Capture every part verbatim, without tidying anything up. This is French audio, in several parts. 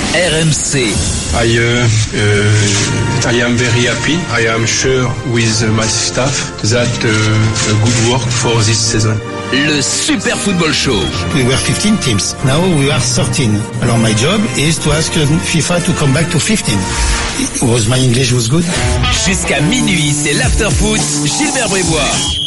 R M C. I, uh, uh, I am very happy. I am sure with my staff that uh, good work for this season. Le Super Football Show. We were fifteen teams. Now we are thirteen. Alors my job is to ask FIFA to come back to fifteen. Was my English was good? Jusqu'à minuit, c'est l'after-foot. Gilbert Brébois.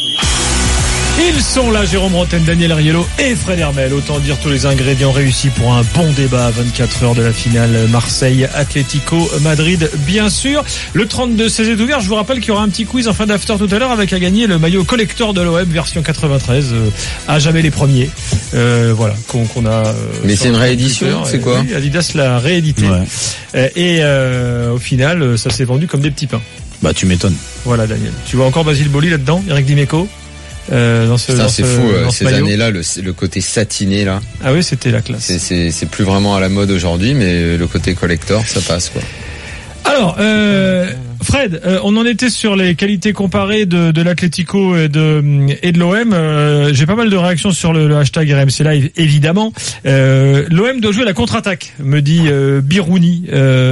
Ils sont là, Jérôme Rotten, Daniel Ariello et Fred Hermel. Autant dire tous les ingrédients réussis pour un bon débat à vingt-quatre heures de la finale Marseille-Atlético Madrid, bien sûr. Le trente-deux seize est ouvert. Je vous rappelle qu'il y aura un petit quiz en fin d'after tout à l'heure avec à gagner le maillot collector de l'O M version quatre-vingt-treize. Euh, à jamais les premiers. Euh, voilà, qu'on, qu'on a. Euh, Mais c'est une réédition, c'est quoi? Oui, Adidas l'a réédité. Ouais. Euh, et euh, au final, ça s'est vendu comme des petits pains. Bah, tu m'étonnes. Voilà, Daniel. Tu vois encore Basile Boli là-dedans, Eric Dimeco? Euh, dans ce, ça, dans c'est ce, fou, euh, ces maillot. Années-là, le, le côté satiné, là. Ah oui, c'était la classe. C'est, c'est, c'est plus vraiment à la mode aujourd'hui, mais le côté collector, ça passe, quoi. Alors, euh, Fred, euh, on en était sur les qualités comparées de, de l'Atlético et de, et de l'O M. Euh, j'ai pas mal de réactions sur le, le hashtag R M C Live, évidemment. Euh, L'O M doit jouer la contre-attaque, me dit euh, Birouni.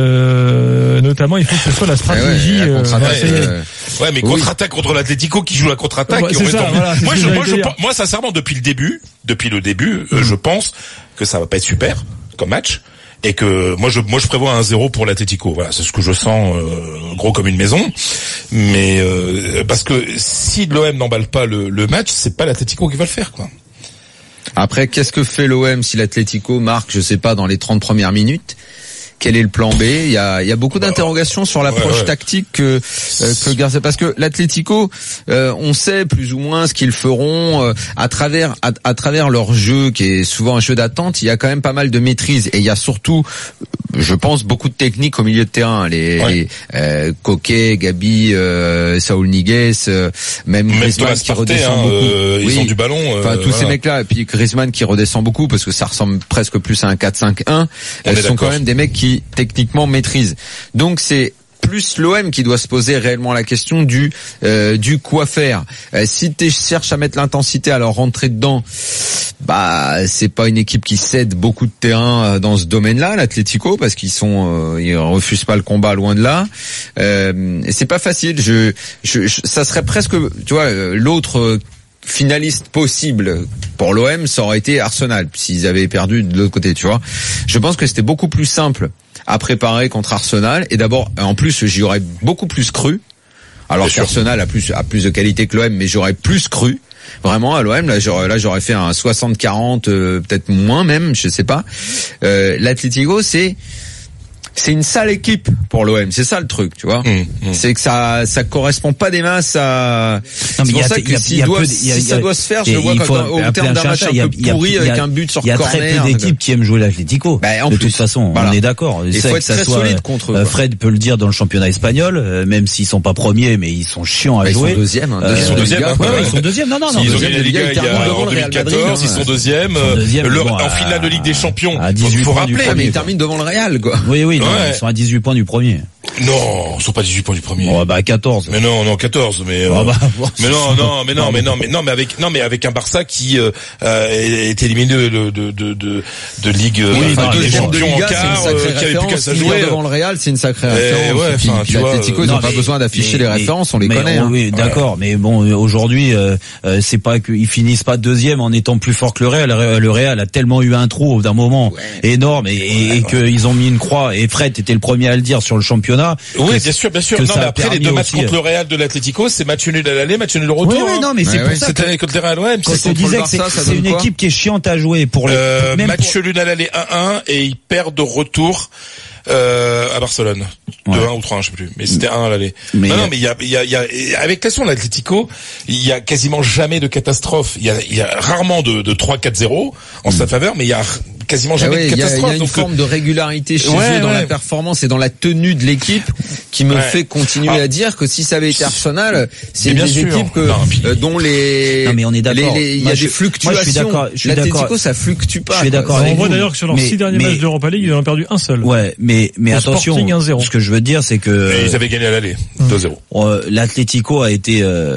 Euh, notamment, il faut que ce soit la stratégie. Ouais, ouais, la euh, ouais, mais contre-attaque oui. contre l'Atlético qui joue la contre-attaque. Ouais, c'est ça, voilà, c'est moi, ce je, moi, je, dire. moi, sincèrement, depuis le début, depuis le début, mmh. euh, je pense que ça va pas être super comme match. Et que moi je moi je prévois un zéro pour l'Atlético. Voilà, c'est ce que je sens euh, gros comme une maison. Mais euh, parce que si l'O M n'emballe pas le, le match, c'est pas l'Atlético qui va le faire, quoi. Après, qu'est-ce que fait l'O M si l'Atlético marque, je sais pas, dans les trente premières minutes? Quel est le plan B? Il y a, il y a beaucoup d'interrogations sur l'approche ouais, ouais. tactique que, euh, que Garcia, parce que l'Atlético, euh, on sait plus ou moins ce qu'ils feront euh, à travers, à, à travers leur jeu qui est souvent un jeu d'attente. Il y a quand même pas mal de maîtrise et il y a surtout, je pense, beaucoup de technique au milieu de terrain. Les, ouais. les euh, Coquet, Gabi, euh, Saúl Ñíguez, euh, même Griezmann qui redescend hein, beaucoup. Euh, oui. Ils ont du ballon. Euh, enfin, tous voilà. ces mecs-là, et puis Griezmann qui redescend beaucoup parce que ça ressemble presque plus à un quatre cinq un. Ce sont quand même des mecs qui techniquement maîtrise. Donc c'est plus l'O M qui doit se poser réellement la question du euh, du quoi faire. Euh, si tu cherches à mettre l'intensité à leur rentrer dedans, bah c'est pas une équipe qui cède beaucoup de terrain dans ce domaine-là, l'Atlético, parce qu'ils sont euh, ils refusent pas le combat, loin de là. Euh, et c'est pas facile. Je, je, je ça serait presque, tu vois, l'autre finaliste possible pour l'O M, ça aurait été Arsenal s'ils avaient perdu de l'autre côté, tu vois. Je pense que c'était beaucoup plus simple à préparer contre Arsenal et d'abord, en plus, j'y aurais beaucoup plus cru. Alors qu'Arsenal a plus a plus de qualité que l'O M, mais j'aurais plus cru. Vraiment à l'O M, là j'aurais là j'aurais fait un soixante quarante, euh, peut-être moins même, je sais pas. Euh, L'Atlético, c'est c'est une sale équipe pour l'O M, c'est ça le truc, tu vois. Mmh, mmh. C'est que ça ça correspond pas des masses à. Non, c'est pour ça que si, doit, si ça doit se faire, je le vois quand, au terme d'un match un peu pourri avec un but sur corner. Il y a très peu d'équipes qui aiment jouer l'Atlético. Bah, de toute façon, voilà. On est d'accord. Il faut être très solide contre eux. Fred peut le dire dans le championnat espagnol, même s'ils sont pas premiers, mais ils sont chiants à jouer. Ils sont deuxième. Ils sont deuxième. Ils sont deuxième. Non, non, non. Ils ont gagné la Liga en deux mille quatorze. Ils sont deuxième. En finale de Ligue des Champions. Il faut rappeler. Mais ils terminent devant le Real, quoi. Oui, oui. Ils sont à dix-huit points du premier. Non, ils sont pas dix-huit points du premier. Oh, bah, quatorze. Mais non, non, quatorze, mais, oh, bah, bon, mais non, non, mais non, mais non, mais non, mais avec, non, mais avec un Barça qui, euh, est éliminé de, de, de, de, de Ligue, oui, enfin, des champions de Liga, en quart, euh, qui avait plus qu'à ça jouer. Devant le Real, c'est une sacrée référence. Ouais, enfin, tu vois. L'Atlético, ils n'ont pas besoin d'afficher les références, on les connaît, hein. Oui, d'accord, mais bon, aujourd'hui, euh, c'est pas qu'ils finissent pas deuxième en étant plus fort que le Real. Le Real a tellement eu un trou au d'un moment énorme et, et qu'ils ont mis une croix. Et Fred était le premier à le dire sur le championnat. Oui, bien sûr, bien sûr. Non, mais après les deux matchs contre le Real de l'Atlético, c'est match nul à l'aller, match nul au retour. Oui, oui, non, mais c'est pour ça. Cette année contre le Real, ouais. Quand on disait que c'est une équipe qui est chiante à jouer pour les. Match nul à l'aller un un et ils perdent de retour. Euh, à Barcelone, deux un ou trois un, je sais plus, mais c'était un à l'aller. Mais non, non, mais il y a, il y a, il y a, avec façon l'Atlético, il y a quasiment jamais de catastrophe. Il y a, il y a rarement de, de trois quatre zéro en sa faveur, mais il y a quasiment jamais ah ouais, de catastrophe. Il y a, y a une donc forme de régularité chez ouais, eux dans ouais. la performance et dans la tenue de l'équipe qui me ouais. fait continuer ah. à dire que si ça avait été Arsenal, c'est une des équipes que, non, puis... euh, dont les, non, mais on est d'accord. Il y a je, des fluctuations. Moi, je suis d'accord. L'Atlético, ça fluctue pas. Je suis d'accord. On voit d'ailleurs que sur leurs six derniers matchs d'Europa League, ils en ont perdu un seul. Ouais, mais, mais attention. Ce que je veux dire, c'est que et ils avaient gagné à l'aller, deux zéro. Euh, L'Atlético a été, euh,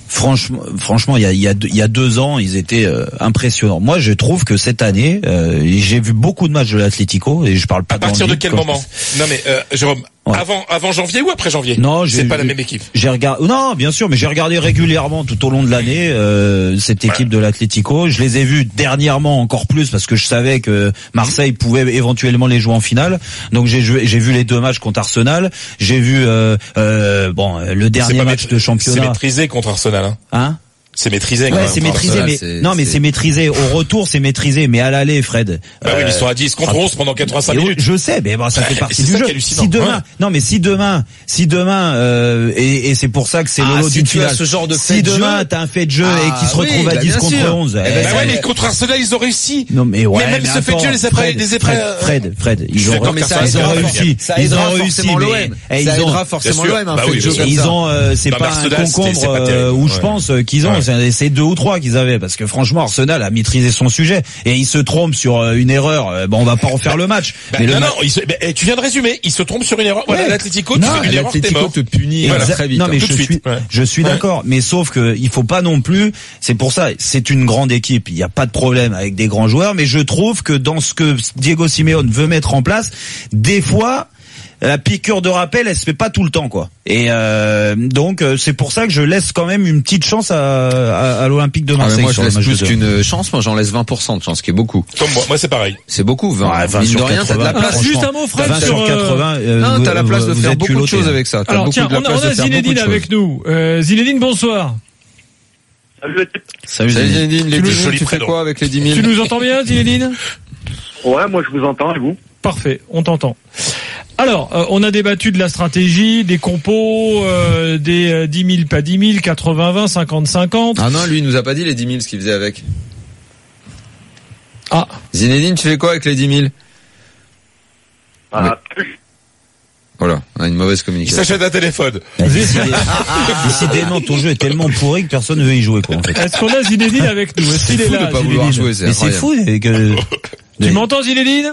Franchement, franchement, il y a, il y a, il y a deux ans, ils étaient euh, impressionnants. Moi, je trouve que cette année, euh, j'ai vu beaucoup de matchs de l'Atlético et je parle pas. À partir de quel moment? Je... Non mais euh, Jérôme, ouais. avant avant janvier ou après janvier? Non, c'est pas la même équipe. J'ai regardé. Non, bien sûr, mais j'ai regardé régulièrement tout au long de l'année euh, cette équipe ouais. de l'Atlético. Je les ai vus dernièrement encore plus parce que je savais que Marseille pouvait éventuellement les jouer en finale. Donc j'ai j'ai vu les deux matchs contre Arsenal. J'ai vu euh, euh, bon le dernier match maîtr- de championnat. C'est maîtrisé contre Arsenal. Hein, hein c'est maîtrisé. Ouais, c'est maîtrisé, mais c'est, non, mais c'est... c'est maîtrisé. Au retour, c'est maîtrisé, mais à l'aller, Fred. Bah euh... oui, ils sont à dix contre onze pendant quatre-vingt-cinq minutes. Je sais, mais bon, ça fait partie du jeu. Si demain, ouais. non, mais si demain, si demain, euh, et, et c'est pour ça que c'est ah, le lot si d'une finale. Ce genre de si demain t'as un fait de jeu ah, et qui se oui, retrouve à bah, dix contre sûr. onze. Eh ben, bah ouais, mais contre Arsenal, ils ont réussi. Non, mais ouais. Mais même ce fait de jeu, les après, les après. Fred, Fred, ils ont réussi. Ils ont réussi, mais ça aidera forcément l'O M. Ils ont, c'est pas un concombre où je pense qu'ils ont, c'est deux ou trois qu'ils avaient, parce que franchement Arsenal a maîtrisé son sujet et il se trompe sur une erreur. Bon, on va pas refaire le match. Bah, mais non, le non, ma... se... bah, tu viens de résumer. Il se trompe sur une erreur. Voilà, ouais. L'Atlético, tu fais une erreur, t'es mort. te punit voilà. très vite. Non, mais je suis, ouais. je suis ouais. d'accord. Mais sauf que il faut pas non plus. C'est pour ça, c'est une grande équipe. Il y a pas de problème avec des grands joueurs, mais je trouve que dans ce que Diego Simeone veut mettre en place, des fois. La piqûre de rappel, elle se fait pas tout le temps, quoi. Et euh, donc c'est pour ça que je laisse quand même une petite chance à, à, à l'Olympique de Marseille. Ah, moi, je laisse plus qu'une chance. Moi, j'en laisse vingt pour cent de chance, qui est beaucoup. Comme moi, moi c'est pareil. C'est beaucoup. vingt, ouais, vingt sur rien, t'as de la place. Ah, juste un mot, Fred, vingt sur quatre-vingts. Euh, non, t'as la place de faire beaucoup de choses avec ça. T'as Alors tiens, on a, on a Zinedine avec nous. Euh, Zinedine, bonsoir. Salut, Salut Zinedine. Les dix mille, tu fais quoi avec les dix mille? Tu nous entends bien, Zinedine? Ouais, moi je vous entends, et vous? Parfait, on t'entend. Alors, euh, on a débattu de la stratégie, des compos, euh, des euh, dix mille, pas dix mille, quatre-vingts vingt, cinquante cinquante. Ah non, lui, il nous a pas dit les dix mille, ce qu'il faisait avec. Ah. Zinedine, tu fais quoi avec les dix mille? Ah. Mais... Voilà, on a une mauvaise communication. Il s'achète un téléphone. Décidément, ton jeu est tellement pourri que personne ne veut y jouer, quoi, en fait. Est-ce qu'on a Zinedine avec nous? Est-ce qu'il est là, de pas vouloir jouer, c'est Mais c'est fou, et que... Tu m'entends, Zinedine?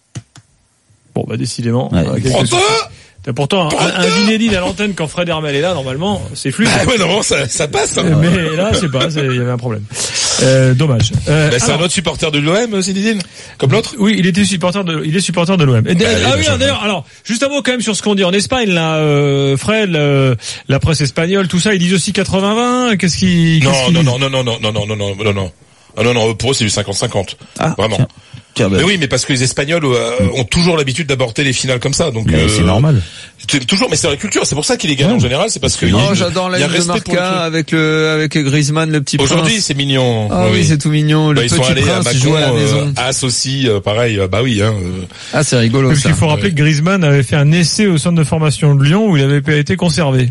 Bon, bah, décidément. Ouais. Euh, Pourtant, un, un Zinedine à l'antenne quand Fred Hermel est là, normalement, c'est fluide. Ah ouais, non, ça, ça passe. Hein. Mais là, c'est pas, il y avait un problème. Euh, dommage. Euh, bah, c'est alors, un autre supporter de l'O M, Zinedine, comme l'autre. Oui, il était supporter de, il est supporter de l'O M. Et bah, ah oui, d'ailleurs, alors, juste un mot quand même sur ce qu'on dit en Espagne, là, euh, Fred, le, la presse espagnole, tout ça, ils disent aussi quatre-vingts vingt. Qu'est-ce qu'ils, non, qu'est-ce qu'ils... non, non, non, non, non, non, non, non, non, non, non. Ah non, non, pour eux, c'est du cinquante cinquante. Ah, vraiment. Tiens. Tiens, bah. Mais oui, mais parce que les Espagnols euh, ont toujours l'habitude d'aborder les finales comme ça, donc euh, c'est normal. C'est toujours, mais c'est la culture. C'est pour ça qu'il est gagnant ouais. en général. C'est parce que non, il y a, j'adore la il y a de Marca le avec le avec Griezmann, le petit prince. Aujourd'hui, c'est mignon. Ah oui, oui, c'est tout mignon. Le bah, petit ils sont allés prince, à il joue à la maison. Euh, As aussi, euh, pareil. Euh, bah oui. Hein, euh. Ah, c'est rigolo. Parce ça. qu'il faut rappeler ouais. que Griezmann avait fait un essai au centre de formation de Lyon où il avait pas été conservé.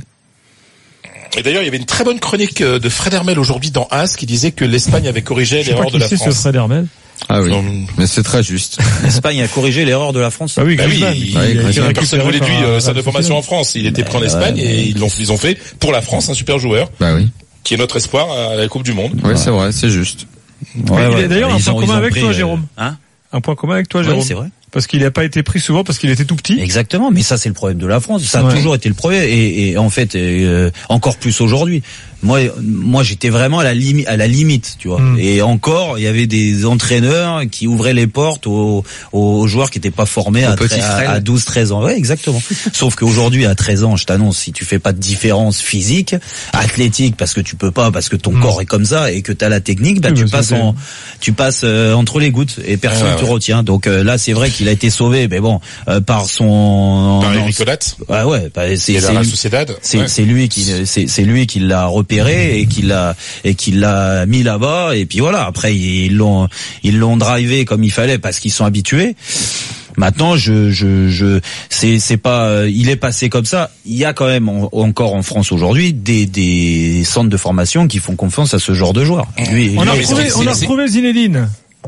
Et d'ailleurs, il y avait une très bonne chronique de Fred Hermel aujourd'hui dans As qui disait que l'Espagne avait corrigé l'erreur de la France. C'est ce Fred Hermel. Ah oui, mais c'est très juste. L'Espagne a corrigé l'erreur de la France. Ah oui, bah Griezmann, oui, il, il, il, il, personne voulait de lui euh, sa de formation en France. Il était pris en Espagne ouais, et ils l'ont, ils ont fait pour la France un super joueur. Bah oui. Qui est notre espoir à la Coupe du Monde. Oui, ouais. c'est vrai, c'est juste. Ouais, ouais, il a d'ailleurs un point commun avec toi, Jérôme. Hein? Un point commun avec toi, Jérôme. Oui, c'est vrai. Parce qu'il n'a pas été pris souvent parce qu'il était tout petit. Exactement, mais ça c'est le problème de la France. Ça a ouais. toujours été le problème et, et en fait euh, encore plus aujourd'hui. Moi, moi, j'étais vraiment à la limite, à la limite, tu vois. Mm. Et encore, il y avait des entraîneurs qui ouvraient les portes aux, aux joueurs qui n'étaient pas formés à, à, à douze treize ans. Ouais, exactement. Sauf qu'aujourd'hui, à treize ans, je t'annonce, si tu fais pas de différence physique, athlétique, parce que tu peux pas, parce que ton mm. corps est comme ça et que t'as la technique, bah, oui, tu passes en, tu passes euh, entre les gouttes et personne ah, ouais, te ouais. retient. Donc euh, là, c'est vrai qu'il a été sauvé, mais bon, euh, par son. Par Eric Colat. Ah ouais, bah, c'est, c'est, la Sociedad. C'est, ouais. c'est lui qui, c'est, c'est lui qui l'a repéré et qu'il l'a et qu'il l'a mis là-bas et puis voilà, après ils l'ont ils l'ont drivé comme il fallait parce qu'ils sont habitués. Maintenant, je je je c'est c'est pas il est passé comme ça. Il y a quand même en, encore en France aujourd'hui des des centres de formation qui font confiance à ce genre de joueurs. Lui, on lui, a retrouvé on a retrouvé Zinedine.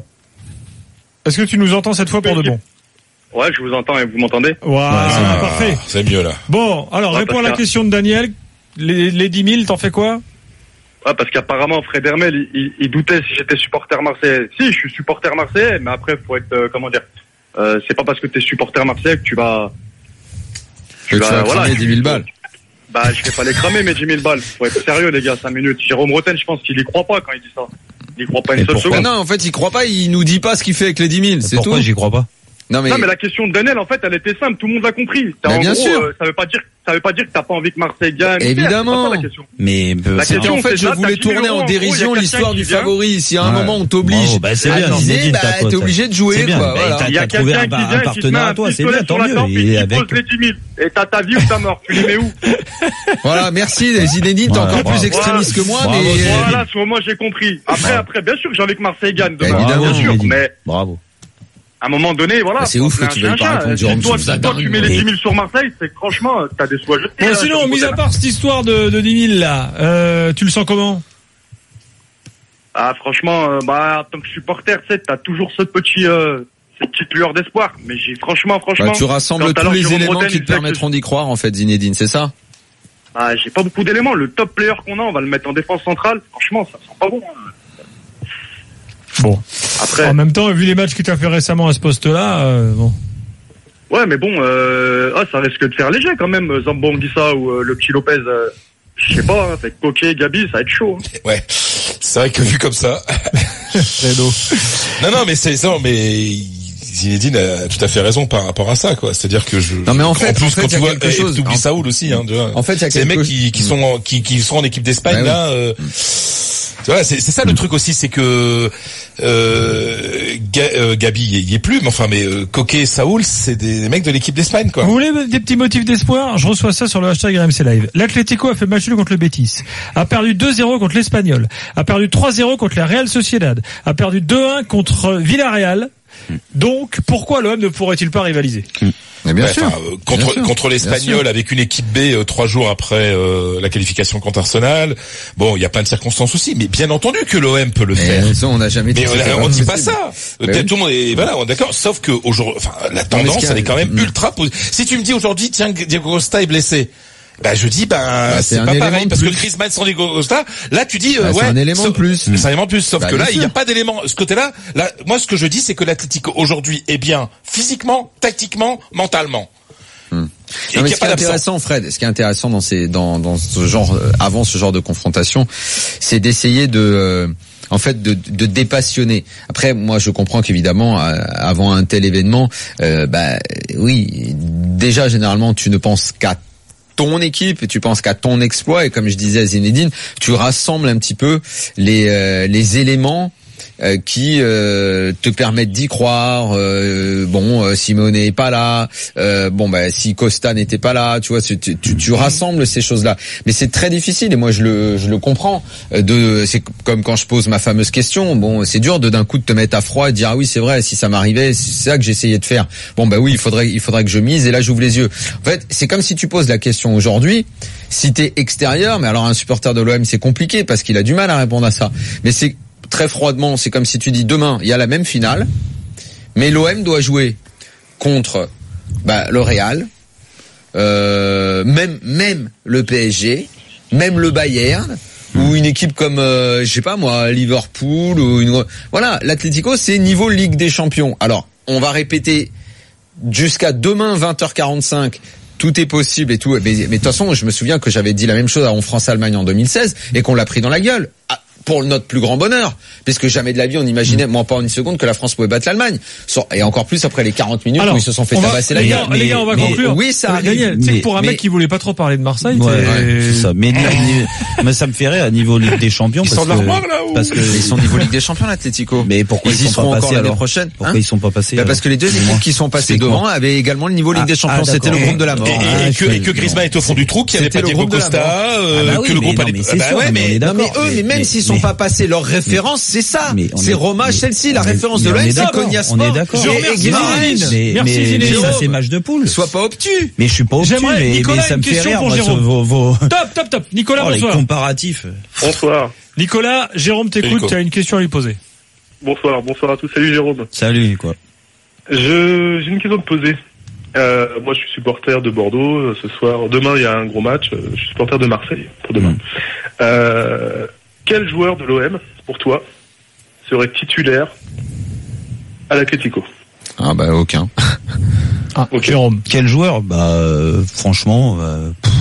Est-ce que tu nous entends cette fois pour de bon? Ouais, je vous entends et vous m'entendez? Ouais, ah, parfait. C'est mieux là. Bon, alors ouais, réponds à la que... question de Daniel. Les, les dix mille, t'en fais quoi? Ouais, parce qu'apparemment, Fred Hermel, il, il, il doutait si j'étais supporter marseillais. Si, je suis supporter marseillais, mais après, faut être, euh, comment dire, euh, c'est pas parce que t'es supporter marseillais que tu vas, tu vas, voilà, dix mille balles. Bah, je vais pas les cramer, mes dix mille balles. Faut être sérieux, les gars, cinq minutes. Jérôme Rotten, je pense qu'il y croit pas quand il dit ça. Il y croit pas une seule seconde. Non, en fait, il croit pas, il nous dit pas ce qu'il fait avec les dix mille, c'est tout. Pourquoi j'y crois pas? Non mais... non mais la question de Daniel, en fait, elle était simple, tout le monde l'a compris. Mais en bien gros, sûr. Euh, ça veut pas dire, ça veut pas dire que t'as pas envie que Marseille gagne. Évidemment. C'est pas ça, la question. Mais La c'était question, en fait, c'est je ça, voulais t'as tourner dix en euros, dérision gros, il y a l'histoire quelqu'un du qui vient. favori. Si à un Ouais. moment on t'oblige, Bravo, bah, c'est à bien, viser, Zinedine, bah, ta cote, t'es obligé de jouer, c'est bien. quoi. Bah, Voilà. t'as- Il y a t'as trouvé quelqu'un un- qui un vient, qui te met partenaire un à toi, c'est pistolet bien, sur tant la mieux. tempe et Et qui avec- pose les dix mille. Et t'as ta vie ou ta mort. Tu les mets où? Voilà, merci Zinedine, t'es Ouais, encore bravo. plus extrémiste que moi, Bravo, mais Zinedine. Voilà, sur moi, j'ai compris. Après, après, bien sûr que j'ai envie que Marseille gagne demain. Évidemment, bien sûr, Zinedine. mais Bravo. à un moment donné, voilà. Bah, c'est faut ouf que appeler tu un veuilles chien, pas un répondre, chat. Jérôme, Si toi, je trouve ça si toi, tu dingue. mets les Mais- dix mille sur Marseille, c'est que franchement, t'as des sous à jeter. Bon, hein, sinon, sur mis ce à côté-là. part cette histoire de, de dix mille là, euh, tu le sens comment? Ah, franchement, euh, bah, en tant que supporter, tu sais, t'as toujours ce petit, euh, cette petite lueur d'espoir. Mais j'ai, franchement, franchement. Bah, tu rassembles quand tout à tous l'heure, les Jérôme éléments Rotten, qui il te disait que permettront d'y croire, en fait, Zinedine, c'est ça? Ah, j'ai pas beaucoup d'éléments. Le top player qu'on a, on va le mettre en défense centrale. Franchement, ça sent pas bon. hein. Bon. Après. En même temps, vu les matchs que tu as fait récemment à ce poste-là, euh, bon. Ouais, mais bon, euh, ah, ça risque de faire léger quand même, Zambo Anguissa ou euh, le petit Lopez. Euh, je sais pas, hein, avec Coquet, Gabi, ça va être chaud. Hein. Ouais. C'est vrai que vu comme ça. non, non, mais c'est ça, mais Zinedine a tout à fait raison par rapport à ça, quoi. C'est-à-dire que je. Non, mais en fait, en plus, en fait, quand il y a tu vois, quelque et chose. t'oublies Saoul aussi, hein, tu vois. En fait, il y a c'est les quelque mecs chose. qui, qui sont, qui, qui sont en équipe d'Espagne, Bah oui. là, euh, tu vois, c'est, c'est ça le truc aussi, c'est que euh, Ga- euh, Gabi il y est plus, mais enfin, mais euh, Coquet et Saoul, c'est des mecs de l'équipe d'Espagne, quoi. Vous voulez des petits motifs d'espoir? Je reçois ça sur le hashtag R M C Live. L'Atlético a fait match nul contre le Betis, a perdu deux zéro contre l'Espagnol, a perdu trois zéro contre la Real Sociedad, a perdu deux un contre Villarreal. Donc, pourquoi l'O M ne pourrait-il pas rivaliser? Mais bien Ouais, sûr. enfin, euh, contre Bien sûr. contre Bien l'Espagnol sûr. avec une équipe B euh, trois jours après euh, la qualification contre Arsenal. Bon, il y a plein de circonstances aussi, mais bien entendu que l'O M peut le faire. Mais ça, on n'a jamais dit Mais que on, c'était a- on pas dit pas possible. ça. Mais Peut-être oui. tout le monde est voilà, on est d'accord. Sauf que aujourd'hui, enfin, la Non, mais ce tendance, qu'il y a- elle est quand même Mm. ultra positive. Si tu me dis aujourd'hui, tiens, Diego Costa est blessé. Bah je dis ben Bah, c'est c'est un pas élément pareil de parce que plus. Griezmann sans Diego Costa, là tu dis euh, Bah, c'est ouais un élément sauf- de plus. c'est un élément de plus sauf Bah, que là bien il y a sûr. pas d'élément ce côté-là là moi ce que je dis c'est que l'Atlético aujourd'hui est bien physiquement, tactiquement, mentalement. Et Non, qu'il mais y ce a qui est pas d'absent. intéressant, Fred, ce qui est intéressant dans ces, dans, dans ce genre, euh, avant ce genre de confrontation, c'est d'essayer de, euh, en fait, de, de dépassionner. Après, moi, je comprends qu'évidemment, euh, avant un tel événement, euh, bah, oui, déjà, généralement, tu ne penses qu'à ton équipe et tu penses qu'à ton exploit et comme je disais à Zinedine, tu rassembles un petit peu les, euh, les éléments euh, qui euh, te permettent d'y croire. Euh, bon, euh, Simone n'est pas là. Euh, bon, bah si Costa n'était pas là, tu vois, tu, tu, tu rassembles ces choses-là. Mais c'est très difficile et moi je le, je le comprends. Euh, De, c'est comme quand je pose ma fameuse question. Bon, c'est dur de d'un coup de te mettre à froid et de dire ah oui c'est vrai. Si ça m'arrivait, c'est ça que j'essayais de faire. Bon, bah oui, il faudrait, il faudrait que je mise et là j'ouvre les yeux. En fait, c'est comme si tu poses la question aujourd'hui. Si t'es extérieur, mais alors un supporter de l'O M c'est compliqué parce qu'il a du mal à répondre à ça. Mais c'est très froidement, c'est comme si tu dis demain, il y a la même finale, mais l'O M doit jouer contre bah, le Real, euh, même même le P S G, même le Bayern ou une équipe comme euh, je sais pas moi Liverpool ou une voilà, l'Atlético c'est niveau Ligue des Champions. Alors, on va répéter jusqu'à demain vingt heures quarante-cinq. Tout est possible et tout, mais mais de toute façon, je me souviens que j'avais dit la même chose à France-Allemagne en deux mille seize et qu'on l'a pris dans la gueule. Ah, pour notre plus grand bonheur, puisque jamais de la vie on imaginait, moi pas en une seconde, que la France pouvait battre l'Allemagne. Et encore plus après les quarante minutes Alors, où ils se sont fait on va- tabasser la les gueule. gars, les gars, on va Mais- conclure. Oui, ça Euh, arrive. Daniel, tu sais mais- que pour un mais- mec qui voulait pas trop parler de Marseille, Ouais, t'es- c'est ça. Mais, mais- mais ça me fait rire à niveau Ligue des Champions. Ils parce sortent que, de l'armoire, là, ou- parce que Ils sont au niveau Ligue des Champions, l'Atlético. Mais pourquoi ils, ils y sont seront pas encore passés l'année alors prochaine. Pourquoi hein ils sont pas passés Bah, alors parce que les deux Dis-moi. équipes qui sont passées Explique-moi. devant avaient également le niveau Ligue des Ah, Champions. ah, C'était le d'accord. groupe de la mort. Et, et- Ah, et je que, fais- et que Griezmann est au fond du trou, qu'il n'y avait C'était pas le Diego groupe de la Costa, mort. euh, Ah bah oui, que le mais groupe non, allait. mais c'est Bah sûr, ouais, mais on mais est Non mais d'accord, eux, mais mais- même mais- s'ils sont mais- pas passés, leur référence, c'est ça. Mais on C'est est- Roma, mais- Chelsea, la on est- référence mais de on l'O M, est c'est d'accord, Konya on est Sport. d'accord. Je Et- remercie et Griezmann. Zinedine. Mais, Merci, mais, Zinedine. mais ça c'est match de poule. Sois pas obtus. Mais je suis pas obtus, J'aimerais- mais, Nicolas, mais ça une me fait question rire, pour moi, ce- Jérôme. vos, vos, Top, top, top. Nicolas, oh, les bonsoir. comparatifs. Bonsoir. Nicolas, Jérôme Nico. t'écoute, tu as une question à lui poser. Bonsoir, bonsoir à tous. Salut Jérôme. Salut, quoi. Je, j'ai une question à te poser. Euh, moi, je suis supporter de Bordeaux. euh, Ce soir, demain, il y a un gros match. euh, Je suis supporter de Marseille pour demain. Mm. Euh, quel joueur de l'O M, pour toi, serait titulaire à l'Atlético? Ah bah aucun. Ah, Ok. Jérôme. Quel joueur? Bah, euh, franchement, euh, pff, Bah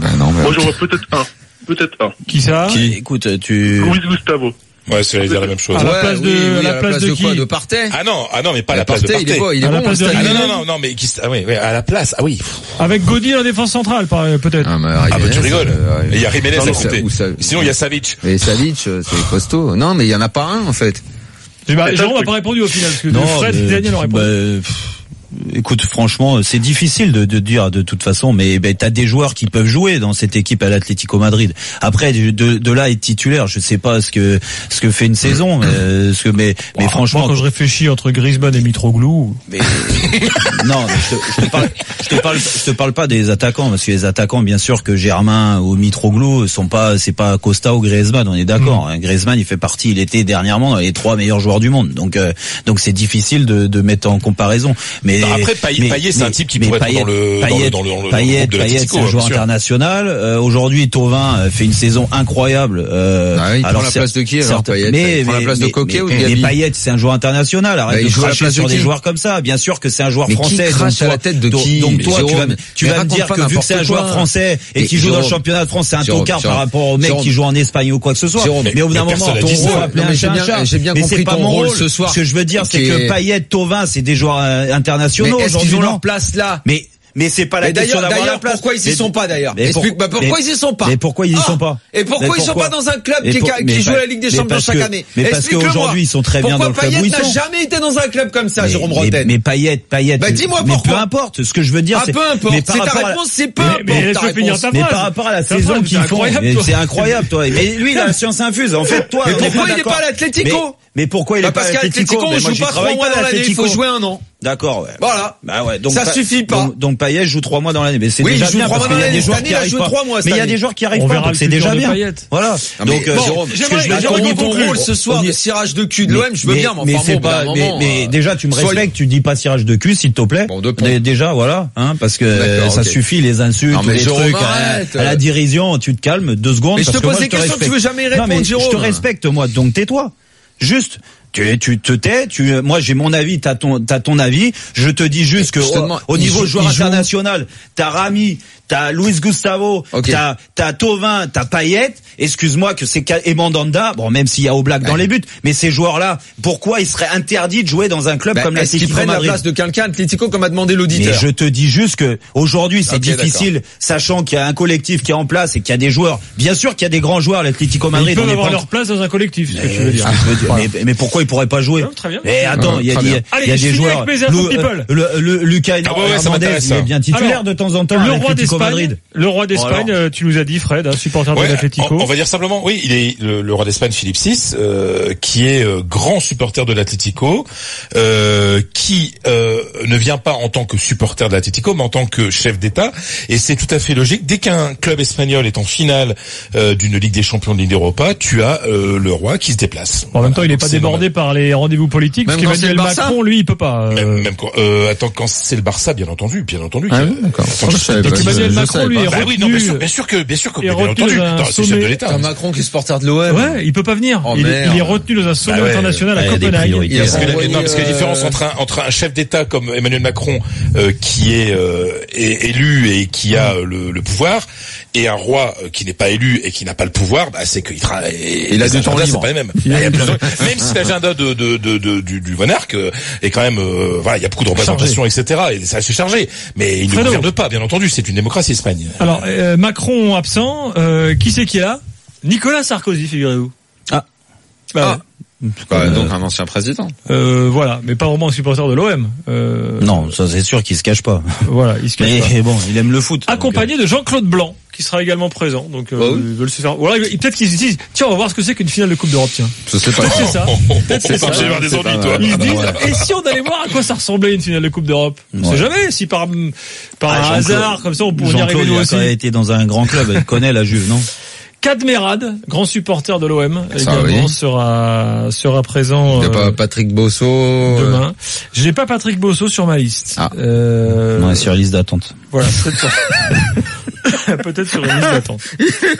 Ben non, mais Moi, j'en vois peut-être un. Peut-être un. Qui ça? Qui, écoute, tu... Luis Gustavo. Ouais, c'est dire la même chose. À la Ouais, place de, oui, oui, à la à la place place de de qui? quoi? De Partey? Ah non, ah non, mais pas à la place de Partey, il est Partey. bon, il est À la bon. place de Stade. Ah non, Jiménez. non, non, non, mais qui, ah oui, ouais, à la place, ah oui. Avec Gaudi en défense centrale, par- peut-être. Ah, mais Ah bah tu Jiménez, rigoles. euh, ouais. Et il y a Jiménez Non, à ou ça- côté. ou ça- Sinon il y a Savic. Mais Savic, euh, c'est costaud. Non, mais il y en a pas un, en fait. Bah, C'est Jérôme ça, n'a pas répondu au final, parce que Non, Fred mais- Daniel aurait répondu. bah, pff, écoute, franchement, c'est difficile de, de dire de toute façon, mais ben, t'as des joueurs qui peuvent jouer dans cette équipe à l'Atlético Madrid. Après, de, de là être titulaire, je sais pas ce que ce que fait une saison, mais ce que mais mais Bon, franchement, moi, quand je réfléchis entre Griezmann et Mitroglou, mais non, mais je, te, je te parle, je te parle, je te parle pas des attaquants, parce que les attaquants, bien sûr que Germain ou Mitroglou sont pas, c'est pas Costa ou Griezmann, on est d'accord. Mmh. Griezmann, il fait partie, il était dernièrement dans les trois meilleurs joueurs du monde, donc euh, donc c'est difficile de, de mettre en comparaison. Mais Non, après, Payet, mais- Payet, c'est mais- un type qui mais pourrait Payet- être dans le, Payet- dans le, dans le, dans le Payet, groupe de Payet, l'Atlético, c'est un joueur bien sûr. international. Euh, aujourd'hui, Thauvin euh, fait une saison incroyable. Euh, Ah oui, il prend la c'est- place de qui, alors, certes- Payet mais, Il prend la mais- place de mais- Coquet mais- ou de mais Gabi Payet, c'est un joueur international. Arrête Bah, de il joue à la cracher place sur de des qui joueurs comme ça. Bien sûr que c'est un joueur Mais qui français. crache donc à la toi- tête de donc- qui Donc toi, tu vas, Jérôme, tu mais vas me raconte dire pas que vu que c'est un n'importe joueur quoi. français et Mais qui joue dans le Jérôme, championnat de France, c'est un Jérôme, tocard par Jérôme, rapport au mec Jérôme. qui joue en Espagne ou quoi que ce soit. Jérôme, Mais au bout d'un mais moment, personne a ton dit ça. rôle, appeler Non, un mais chat j'ai un bien- chat. j'ai bien Mais compris c'est pas ton mon rôle rôle ce soir. Ce que je veux dire, c'est Qui que est- Payet, Thauvin, c'est des joueurs euh, Mais internationaux est-ce qu'ils aujourd'hui. ont non leur place là? Mais mais c'est pas la Mais question d'ailleurs, d'avoir la d'ailleurs, place. pourquoi ils y Mais- sont pas d'ailleurs? mais pour- Explique, bah pourquoi mais- ils y sont pas? Mais pourquoi ils y Ah, sont pas? Et pourquoi Mais ils sont pourquoi pas dans un club Mais qui, pour- qui mais joue pas- la Ligue des mais Champions parce chaque que- année? mais parce Explique-le-moi. qu'aujourd'hui, ils sont très bien dans le club Pourquoi où ils Payet n'a sont. jamais été dans un club comme ça, Mais- Jérôme mais- Rotten? Mais Payet, Payet. Bah, dis-moi mais pourquoi. peu importe. Ce que je veux dire, Ah, c'est. peu importe. mais par C'est ta rapport à- réponse, c'est peu Mais- importe mais ta laisse-le finir réponse. ta Mais phrase. par rapport à la Ta saison phrase, qu'ils c'est font, incroyable, mais toi. c'est incroyable, toi. Mais lui, la science infuse. En fait, toi. Mais on est pourquoi pas il est d'accord. pas à l'Atlético? Mais- Mais pourquoi il est Bah, pas parce à qu'à l'Atlético? l'Atlético, on Mais moi, joue j'y pas travaille trois mois pas à dans l'année, il faut l'Atlético. jouer un an. D'accord, ouais. Voilà. Bah ouais, donc Ça Pa- suffit pas. Donc, donc Payet joue trois mois dans l'année, mais c'est Oui, déjà il joue bien trois parce mois qu'il y dans a des l'année. joueurs Cette qui année, il a arrivent joué pas. trois mois, cette Mais il y a année. des joueurs qui arrivent On pas, verra donc le c'est futur déjà de bien. Payet. Voilà. Non, mais, Donc, euh, Jérôme, ce que j'aimerais- je veux dire, j'aimerais au qu'on niveau- conclue. rôle ce soir au- de cirage de cul de l'O M, je veux mais- bien, mais mais enfin c'est bon, au bout pas, d'un mais, moment, mais euh, déjà tu me soyez- respectes, tu dis pas cirage de cul s'il te plaît. Bon, deux points. Dé- Déjà voilà, hein, parce que D'accord, ça ok. suffit les insultes, Non, mais les Jérôme, trucs à, arrête. à la dirision, tu te calmes deux secondes. Mais je parce te que moi, pose des te questions, respecte. tu veux jamais y Non, répondre, mais Jérôme. je te respecte moi, donc tais-toi. Juste. Tu, tu te tais, tu, moi j'ai mon avis, t'as ton, t'as ton avis. Je te dis juste que Je te au, demande, au il niveau joue- joueur il joue- international, t'as Rami, t'as Luis Gustavo, Ok. t'as, t'as Thauvin, t'as Payet. Excuse-moi que c'est et Mandanda. Bon, même s'il y a Oblak dans Ouais. les buts, mais ces joueurs-là, pourquoi ils seraient interdits de jouer dans un club Bah, comme est-ce qu'ils l'Atlético prennent la Madrid? place de quelqu'un à Atlético comme a demandé Mais l'auditeur? je te dis juste que aujourd'hui c'est Ok, difficile, sachant qu'il y a un collectif qui est en place et qu'il y a des joueurs. Bien sûr qu'il y a des grands joueurs à l'Atlético Mais Madrid. ils peuvent on est avoir pas- leur place dans un collectif, ce que Mais, tu veux dire. je veux dire, mais, mais pourquoi ils pourraient pas jouer? Non, très bien. Mais attends, il y a, Très des- bien. il y a Allez, je des finis joueurs. avec mes infos Lou- people. le, le, Lucas Ah ouais, ouais, ça Hernandez, m'intéresse, il est ça. bien titulaire Alors, de temps en temps. à Le roi l'Atlético d'Espagne, Madrid. le roi d'Espagne, Alors. euh, tu nous as dit, Fred, un supporter Ouais, de l'Atlético. on, on va dire simplement, oui, il est le, le roi d'Espagne, Philippe six, euh, qui est euh, grand supporter de l'Atlético, euh, qui euh, ne vient pas en tant que supporter de l'Atlético, mais en tant que chef d'État. Et c'est tout à fait logique. Dès qu'un club espagnol est en finale euh, d'une Ligue des Champions de Ligue d'Europa, tu as euh, le roi qui se déplace. En même temps, il est Donc, pas c'est débordé par les rendez-vous politiques, parce Même quand c'est qu'Emmanuel le Barça Macron, lui, il peut pas. euh, Même, même quand, euh, attends, quand c'est le Barça, bien entendu, bien entendu. Ah que- oui, d'accord. Attends, Je savais je- pas. je- Emmanuel je Macron, savais lui, pas. est Bah oui, non, bien sûr, retenu. bien sûr que, bien sûr que, Il est bien retenu entendu. dans un Attends, c'est chef de sommet. l'État. T'as Macron qui est supporter de l'O M. Ouais, il peut pas venir. Oh, il, merde. il est retenu dans un sommet Bah ouais. international à Ouais, il y a des Copenhague. priorités. Il a Parce que, la, envoyé, non, parce que la euh, différence entre un, entre un chef d'État comme Emmanuel Macron, euh, qui est, euh, est élu et qui a euh, le, le pouvoir, et un roi euh, qui n'est pas élu et qui n'a pas le pouvoir, bah, c'est qu'il travaille. Il a les du temps agendas, libre. c'est pas les mêmes. Il a Il y a du plus- temps. Même si l'agenda de, de, de, de- du, du monarque euh, est quand même, euh, voilà, il y a beaucoup de représentations, et cetera. Et ça c'est chargé, mais il ne Fredo. gouverne pas, bien entendu. C'est une démocratie Espagne. Alors, euh, Macron absent, euh, qui c'est qui est là? Nicolas Sarkozy, figurez-vous. Ah. Bah, Ah. Quoi, donc un ancien président. euh, voilà, mais pas vraiment un supporter de l'O M. Euh, Non, ça c'est sûr qu'il se cache pas. Voilà, il se cache pas. Mais bon, il aime le foot. Accompagné de Jean-Claude Blanc, qui sera également présent. Donc, euh, Bah oui. ils veulent se faire. Voilà, ils- peut-être qu'ils se disent, tiens, on va voir ce que c'est qu'une finale de Coupe d'Europe, tiens. Je sais pas. Peut-être c'est ça. Peut-être c'est ça. J'ai avoir des C'est ennuis, pas toi. mal. Ils se disent, Ouais. et si on allait voir à quoi ça ressemblait une finale de Coupe d'Europe? On sait Ouais. jamais, si par, par Ah, un Jean-Claude- hasard, comme ça, on pourrait y Jean-Claude, arriver nous il a aussi. quand même été dans un grand club, il connaît la Juve, non? Cadmerade, grand supporter de l'O M, Ça, également oui. sera, sera présent, Il n'y a euh, pas Patrick Bosso. euh, demain. J'ai pas Patrick Bosso sur ma liste. Ah. Euh, Non, il est sur liste d'attente. Voilà, peut-être sur, peut-être sur une liste d'attente.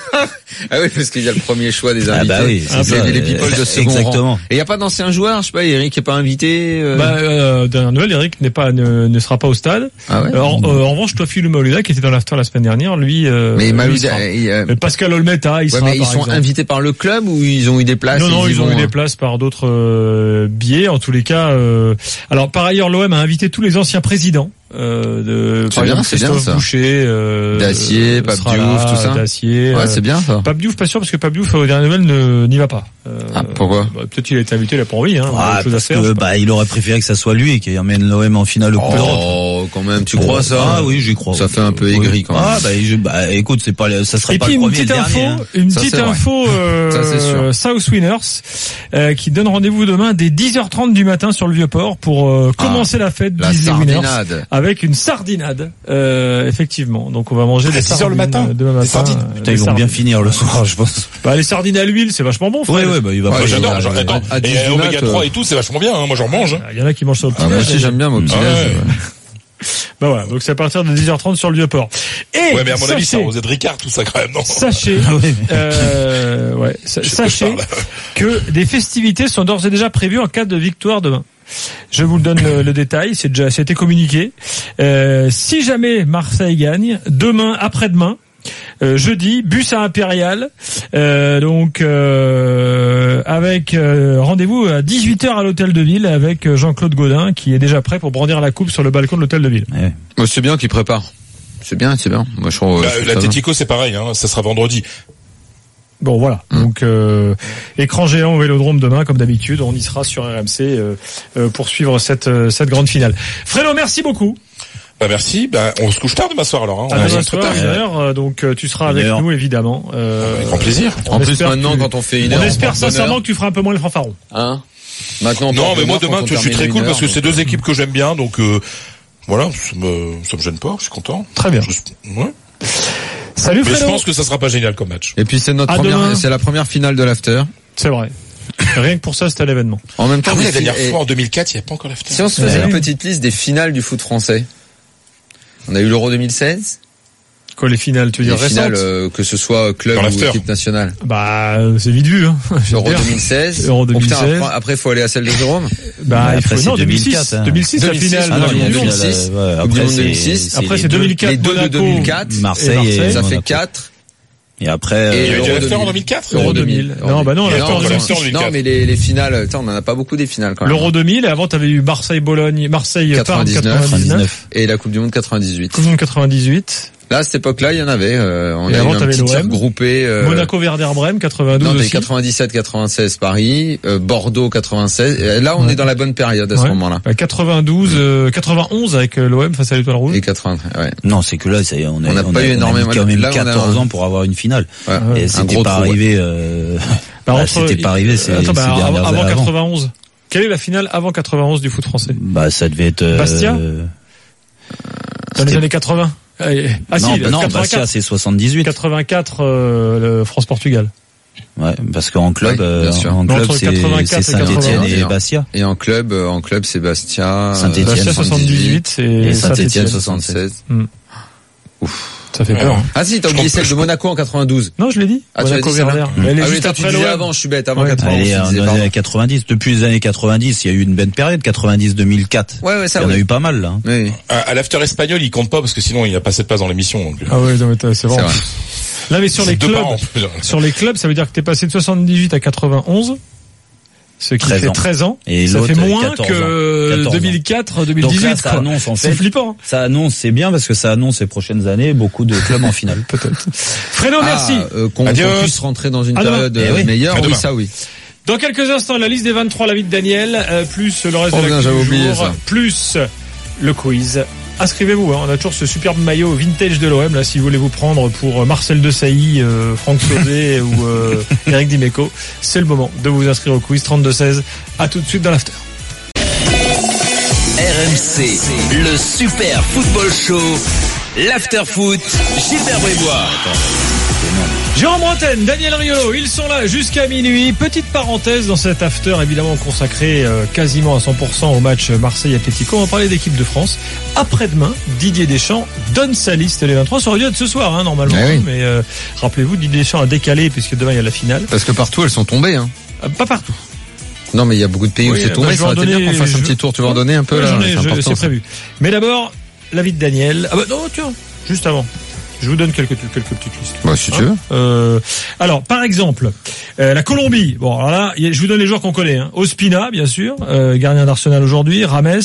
Ah oui, parce qu'il y a le premier choix des invités. Ah bah oui, c'est c'est ça. les people de second Exactement. rang. Et il y a pas d'anciens joueurs, je sais pas, Eric est pas invité. Euh... Bah, euh, dernière nouvelle, Eric n'est pas, ne, ne sera pas au stade. Ah ouais. Alors, euh, en revanche, toi, Philou Malouda, qui était dans l'after la semaine dernière, lui, euh, mais lui, Malouda, il euh, Pascal Olmeta, il ouais, sera. mais ils par sont exemple. invités par le club ou ils ont eu des places? Non, non, ils, ils ont vont, eu des euh... places par d'autres euh, billets. En tous les cas, euh... alors par ailleurs, l'O M a invité tous les anciens présidents. Euh, de c'est bien, c'est bien ça. Boucher, euh, Dacier, Pape Diouf, tout ça. Dacier, ouais, euh, c'est bien ça. Pape Diouf, pas sûr parce que Pape Diouf aux dernières nouvelles ne n'y va pas. Euh, ah, pourquoi bah, peut-être il a été invité, il a pas envie. Hein, ah, chose parce à faire, que bah il aurait préféré que ça soit lui qui emmène l'O M en finale au Coupe d'Europe. Oh, quand même, tu crois ça? Ah oui, j'y crois. Ça fait un peu aigri quand même. Ah bah, je, bah écoute, c'est pas, ça serait et pas puis le une premier petite le info, dernier. Hein. une ça, petite info, euh, ça, c'est sûr. South Winners, euh, qui donne rendez-vous demain dès dix heures trente du matin sur le Vieux-Port pour euh, commencer ah, la fête la Disney Winners avec une sardinade. Euh, effectivement. Donc on va manger des sardines le matin. demain matin. Sardines. Euh, Putain, ils vont bien finir le soir, je pense. Bah les sardines à l'huile, c'est vachement bon. Ouais, ouais, bah il va ouais, pas. J'adore. Genre, attends, et oméga trois et tout, c'est vachement bien. Hein, moi, j'en mange. Il y en a qui mangent ça au petit ah, moi aussi, j'aime bien mon petit déj. Bah voilà, donc c'est à partir de dix heures trente sur le Vieux-Port. Et ouais, mais à mon sachez, avis, c'est Rosé de Ricard, tout ça quand même, non? Sachez, euh, ouais, sachez que, que des festivités sont d'ores et déjà prévues en cas de victoire demain. Je vous le donne le, le détail, c'est déjà, c'était communiqué. Euh, si jamais Marseille gagne, demain, après-demain, Euh, jeudi, bus à Impérial, euh, donc euh, avec euh, rendez-vous à dix-huit heures à l'hôtel de ville avec Jean-Claude Gaudin qui est déjà prêt pour brandir la coupe sur le balcon de l'hôtel de ville. Ouais. Moi, c'est bien qu'il prépare. C'est bien, c'est bien. Moi, je trouve. Bah, L'Atlético, c'est pareil, hein, ça sera vendredi. Bon voilà, mmh. donc euh, écran géant au Vélodrome demain comme d'habitude, on y sera sur R M C euh, euh, pour suivre cette euh, cette grande finale. Fredo, merci beaucoup. Bah merci, bah on se couche tard demain soir alors. Hein. À demain soir, une heure, euh, donc euh, tu seras avec heure. nous évidemment. Euh, avec grand plaisir. En plus maintenant tu... quand on fait une on heure, espère on sincèrement que tu feras un peu moins le fanfaron. Hein maintenant. Non mais moi demain, je suis très cool parce que c'est deux équipes que j'aime bien, donc euh, voilà, ça me ça me gêne pas, je suis content. Très bien. Je... Ouais. Salut Fredo. Mais je pense que ça sera pas génial comme match. Et puis c'est notre à première, demain. c'est la première finale de l'after. C'est vrai. Rien que pour ça, c'était l'événement. En même temps, ah oui, la dernière et... fois en deux mille quatre, il n'y a pas encore l'after. Si on se faisait ouais. une petite liste des finales du foot français. On a eu l'Euro deux mille seize. Quoi, les finales, tu veux dire les finales, euh, que ce soit club ou équipe nationale. Bah, c'est vite vu, hein. L'Euro deux mille seize. Euro deux mille seize. Oh, putain, après, il faut aller à celle de Jérôme. Bah, il faut, non, deux mille six. deux mille six, la finale. Ah non, il y a deux mille six. Coupe du Monde deux mille six. Après, c'est deux mille quatre. Les deux de deux mille quatre. Marseille. Ça fait quatre. Et après, et il y a eu l'after en deux mille quatre. Euro deux mille. Non, bah non, l'after en deux mille six. Non, mais les, les finales, attends, on en a pas beaucoup des finales quand même. L'Euro deux mille, et avant t'avais eu Marseille-Bologne, Marseille-Parme quatre-vingt-dix-neuf. Et la Coupe du Monde quatre-vingt-dix-huit. Coupe du Monde quatre-vingt-dix-huit. Là, à cette époque-là, il y en avait. Euh, on et a avant, eu un petit tir groupé. Euh, Monaco-Werder-Brême, quatre-vingt-douze. Non, aussi. quatre-vingt-dix-sept quatre-vingt-seize Paris, euh, Bordeaux quatre-vingt-seize. Et là, on ouais. est dans la bonne période à ce ouais. moment-là. Bah, quatre-vingt-douze, euh, quatre-vingt-onze avec l'O M face à l'Étoile Rouge. Et quatre-vingts, ouais. Non, c'est que là, ça y est, on a, on a on pas a, eu énormément. On a quand même là, quatorze a... ans pour avoir une finale. Ouais. Et c'était pas arrivé. Euh... Bah, bah, c'était pas arrivé. C'est Attends, bah, ces avant, avant avant. quatre-vingt-onze. Quelle est la finale avant quatre-vingt-onze du foot français? Bah, ça devait être. Euh... Bastia. Dans les années quatre-vingts. Ah non, si, bah non, Bastia c'est soixante-dix-huit. quatre-vingt-quatre, euh, le France-Portugal. Ouais, parce qu'en club, ouais, euh, en club c'est Saint-Étienne et, et Bastia. Et en club, en club c'est Bastia, Saint-Étienne soixante-dix-huit et Saint-Étienne soixante-seize. Mm. Ouf. Ça fait peur. Hein. Ah si, t'as oublié celle de Monaco en quatre-vingt-douze. Non, je l'ai dit. Ah, Monaco tu l'as dit, mmh. Elle est ah, juste oui, après tu disais avant, je suis bête, avant ouais. quatre-vingt-dix. Allez, dans les années quatre-vingt-dix. Depuis les années quatre-vingt-dix, il y a eu une bonne période, quatre-vingt-dix deux mille quatre. Ouais, ouais, ça, il y en oui. a eu pas mal, là. Oui. À, à l'after espagnol, il compte pas parce que sinon il n'y a pas cette place dans l'émission. Donc... Ah ouais, non, mais c'est vrai. Là, mais sur les clubs, sur les clubs, ça veut dire que t'es passé de soixante-dix-huit à quatre-vingt-onze. Ce qui fait treize ans. Et ça fait moins que deux mille quatre, deux mille dix-huit. Donc là, ça annonce, en fait. C'est flippant. Ça annonce, c'est bien parce que ça annonce les prochaines années beaucoup de clubs en finale. Peut-être. Fredo, merci. Ah, euh, qu'on qu puisse rentrer dans une à période eh oui. meilleure, oui, ça oui. Dans quelques instants, la liste des vingt-trois, la vie de Daniel, euh, plus le reste oh, de la j'avais oublié jour, ça. plus le quiz. Inscrivez-vous, hein, on a toujours ce superbe maillot vintage de l'O M, là, si vous voulez vous prendre pour Marcel Desailly, euh, Franck Sauzet ou euh, Eric Dimeco. C'est le moment de vous inscrire au quiz trente-deux seize. À tout de suite dans l'after. R M C, le super football show, l'after foot, Gilbert Bribois. Attends, c'est énorme. Jérôme Bretagne, Daniel Riolo, ils sont là jusqu'à minuit. Petite parenthèse dans cet after évidemment consacré euh, quasiment à cent pour cent au match Marseille-Atlético. On va parler d'équipe de France. Après-demain, Didier Deschamps donne sa liste les vingt-trois. Ça aurait dû être ce soir hein, normalement. Ah oui. Mais euh, rappelez-vous, Didier Deschamps a décalé puisque demain il y a la finale. Parce que partout elles sont tombées. Hein. Euh, pas partout. Non mais il y a beaucoup de pays Oui, où c'est tombé. bah, Ça aurait été bien qu'on fasse un petit tour. Tu vas en donner un peu ouais, là. ai, C'est, je, important, c'est prévu. Mais d'abord, l'avis de Daniel. Ah bah non tiens, juste avant. Je vous donne quelques quelques petites listes. Bah, si hein tu veux. Euh, alors, par exemple, euh, la Colombie. Bon, alors là, je vous donne les joueurs qu'on connaît. Hein. Ospina, bien sûr, euh, gardien d'Arsenal aujourd'hui. Rames,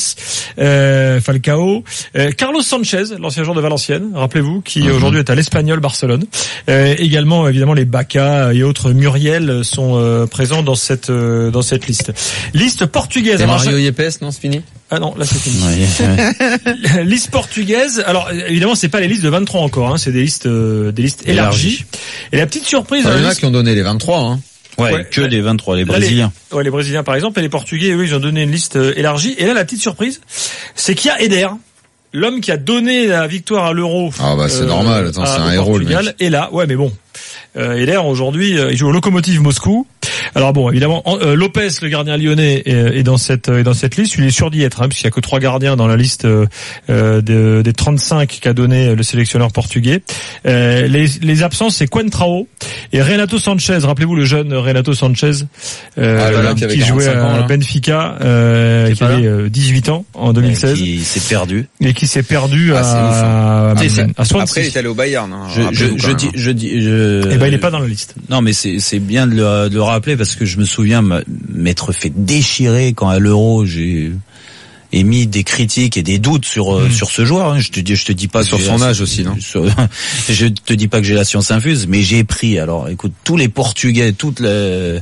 euh, Falcao, euh, Carlos Sanchez, l'ancien joueur de Valenciennes, rappelez-vous, qui mm-hmm. aujourd'hui est à l'Espagnol Barcelone. Euh, également, évidemment, les Bacca et autres Muriel sont euh, présents dans cette euh, dans cette liste. Liste portugaise. Et alors, Mario Yepes, non, c'est fini. Ah non, là c'est fini. Ouais, ouais. Liste portugaise. Alors évidemment, c'est pas les listes de vingt-trois encore. Hein. C'est des listes, euh, des listes élargies. Et la petite surprise. Il y en a liste... qui ont donné les vingt-trois. Hein. Ouais, ouais, que là, des vingt-trois, les Brésiliens. Les, ouais, les Brésiliens par exemple, et les Portugais, eux, ils ont donné une liste euh, élargie. Et là, la petite surprise, c'est qu'il y a Eder, l'homme qui a donné la victoire à l'Euro. Ah bah c'est euh, normal. Attends, c'est un héros le mec. Et là, ouais, mais bon. Euh, Eder aujourd'hui, euh, il joue au Lokomotiv Moscou. Alors bon, évidemment, euh, Lopez, le gardien lyonnais, est, est dans cette est dans cette liste. Il est sûr d'y être, hein, puisqu'il y a que trois gardiens dans la liste euh, de, des trente-cinq qu'a donné le sélectionneur portugais. Euh, les, les absences, c'est Coentrao et Renato Sanchez. Rappelez-vous le jeune Renato Sanchez euh, ah, là, qui, qui jouait à ans, Benfica, euh, qui avait euh, dix-huit ans en deux mille seize. Et qui s'est perdu. Et qui s'est perdu ah, à, ouf, hein. à, à Swansea. Après, il est allé au Bayern. Hein, je, je, je dis, je dis, je... Eh ben, il est pas dans la liste. Non, mais c'est c'est bien de le, de le rappeler parce que je me souviens m'être fait déchirer quand à l'Euro j'ai émis des critiques et des doutes sur mmh. sur ce joueur. Hein. Je te dis, je te dis pas sur que son la, âge aussi, non sur, je te dis pas que j'ai la science infuse, mais j'ai pris. Alors, écoute, tous les Portugais, toute le,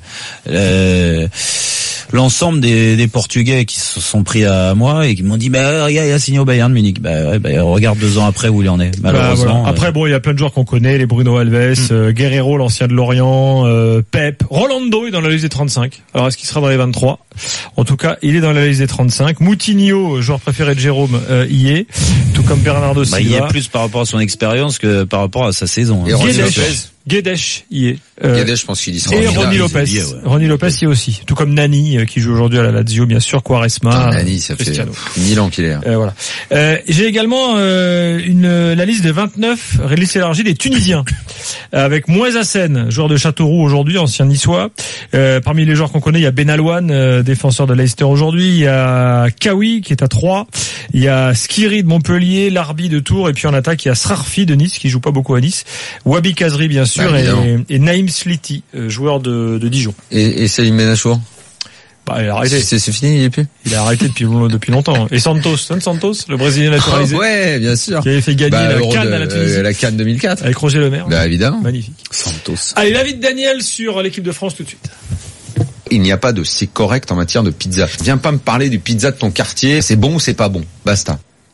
le l'ensemble des, des Portugais qui se sont pris à moi et qui m'ont dit bah regarde, il a signé au Bayern de Munich. Bah, ouais, bah regarde deux ans après où il en est. Malheureusement. Bah, voilà. Après euh... bon, il y a plein de joueurs qu'on connaît, les Bruno Alves, mmh. euh, Guerreiro, l'ancien de Lorient, euh, Pep, Rolando est dans la liste des trente-cinq. Alors est-ce qu'il sera dans les vingt-trois? En tout cas, il est dans la liste des trente-cinq. Moutinho, joueur préféré de Jérôme, euh, y est, tout comme Bernardo Silva. Bah, il y est plus par rapport à son expérience que par rapport à sa saison. Et hein. Guedes y est. Euh, Guedes, je pense qu'il y sera. Et Ronny Lopez. Y est, ouais. Ronny Lopez y est aussi. Tout comme Nani, euh, qui joue aujourd'hui à la Lazio, bien sûr, Quaresma. Ah, Nani, ça Cristiano. fait mille ans qu'il est là. Euh, voilà. Euh, j'ai également euh, une la liste des vingt-neuf, liste élargie des Tunisiens. Avec Mouez Hassen, joueur de Châteauroux aujourd'hui, ancien niçois. Euh, parmi les joueurs qu'on connaît, il y a Benalouane, euh, défenseur de Leicester aujourd'hui. Il y a Kawi, qui est à trois. Il y a Skiri de Montpellier, Larbi de Tours. Et puis en attaque, il y a Srarfi de Nice, qui joue pas beaucoup à Nice. Wabi Kazri, bien sûr. Bah, et, et Naïm Sliti, joueur de, de Dijon. Et, et Salim Benachour? Bah, il a arrêté. C'est, c'est fini, il est plus? Il a arrêté depuis, depuis longtemps. Et Santos, Santos, le Brésilien naturalisé. Oh, ouais, bien sûr. Qui avait fait gagner bah, la Cannes de, à la Tunisie. Euh, la Cannes deux mille quatre. Avec Roger Lemaire. Bah, évidemment. Magnifique. Santos. Allez, l'avis de Daniel sur l'équipe de France tout de suite. Il n'y a pas de c'est correct en matière de pizza. Viens pas me parler du pizza de ton quartier. C'est bon ou c'est pas bon. Basta.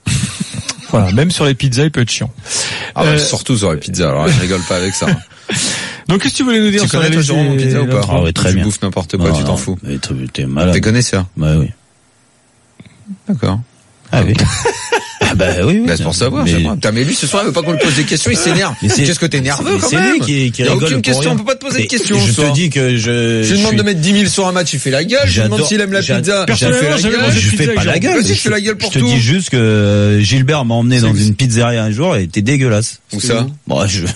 Voilà, même sur les pizzas, il peut être chiant. Ah bah, euh... surtout sur les pizzas, alors je rigole pas avec ça. Donc qu'est-ce que tu voulais nous dire tu sur connais les toi Jérôme pizza ou pas? Ah ouais, très tu bien. bouffes n'importe quoi, non, tu t'en non, fous. Mais t'es malade. T'es connaisseur? Bah oui. D'accord. Ah oui. Ah bah oui, oui. Bah, c'est pour savoir, mais... T'as mais lui ce soir il veut pas qu'on lui pose des questions, il s'énerve. Qu'est-ce que t'es nerveux quand c'est même? C'est lui qui, qui il y a rigole aucune question, rien. on peut pas te poser de questions. Je te dis que je. Je lui demande de mettre dix mille sur un match, il fait la gueule. Je lui demande s'il aime la pizza. Personnellement, je fais pas la gueule. Vas-y, je fais la gueule pour tout. Je te dis juste que Gilbert m'a emmené dans une pizzeria un jour et était dégueulasse. Où ça? Bon, je.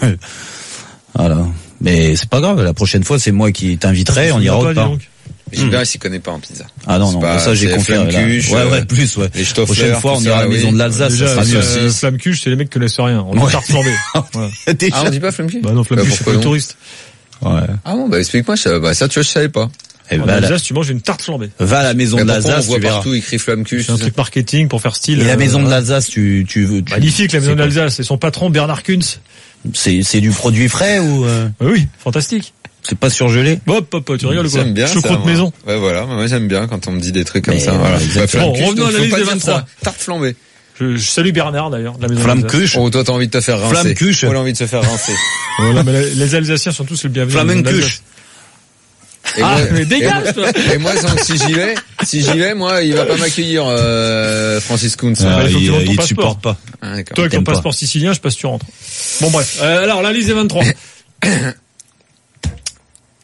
Voilà. Mais c'est pas grave. La prochaine fois, c'est moi qui t'inviterai. On ira autre part. Gilbert, il s'y connaît pas en pizza. Ah non, non, pas, ça j'ai confié. Ouais, ouais, plus, ouais. Les la prochaine fois, on ira à la maison de l'Alsace, déjà, ça sera mieux. Euh, Flamme-cuche, c'est les mecs qui connaissent rien. On dit ouais. tarte flambée. Ouais. Ah, on dit pas flamme-cuche? Bah non, flamme-cuche, c'est pour les touristes. Ouais. Ah bon, bah explique-moi, bah ça, tu vois, je savais pas. En Alsace, tu manges une tarte flambée. Va à la maison de l'Alsace, tu verras. Partout écrit flamme-cuche. C'est un truc marketing pour faire style. Et la maison de l'Alsace, tu, tu veux. Magnifique, la maison de l'Alsace. Et son patron, Bernard Kunz. C'est, c'est du produit frais ou, euh... Oui, fantastique. C'est pas surgelé. Hop, hop, tu rigoles quoi? J'aime bien choucroute ça, maison. Ouais, voilà. Moi, j'aime bien quand on me dit des trucs comme mais ça. Voilà. Bon, revenons à la liste des vingt-trois. Tarte flambée. Je, je salue Bernard d'ailleurs, de la maison. Flamme-cuche. Oh, toi, t'as envie de te faire rincer. Flamme-cuche. On a envie de se faire rincer. Voilà, mais les Alsaciens sont tous les bienvenus. Flamme-cuche. Et ah, moi, mais dégage, toi! Et moi, donc, si j'y vais, si j'y vais, moi, il va pas m'accueillir, euh, Francis Kuntz. Ah, il, il, il te supporte pas. Ah, toi, avec ton passeport sicilien, je sais pas si tu rentres. Bon, bref. Euh, alors, la liste des vingt-trois.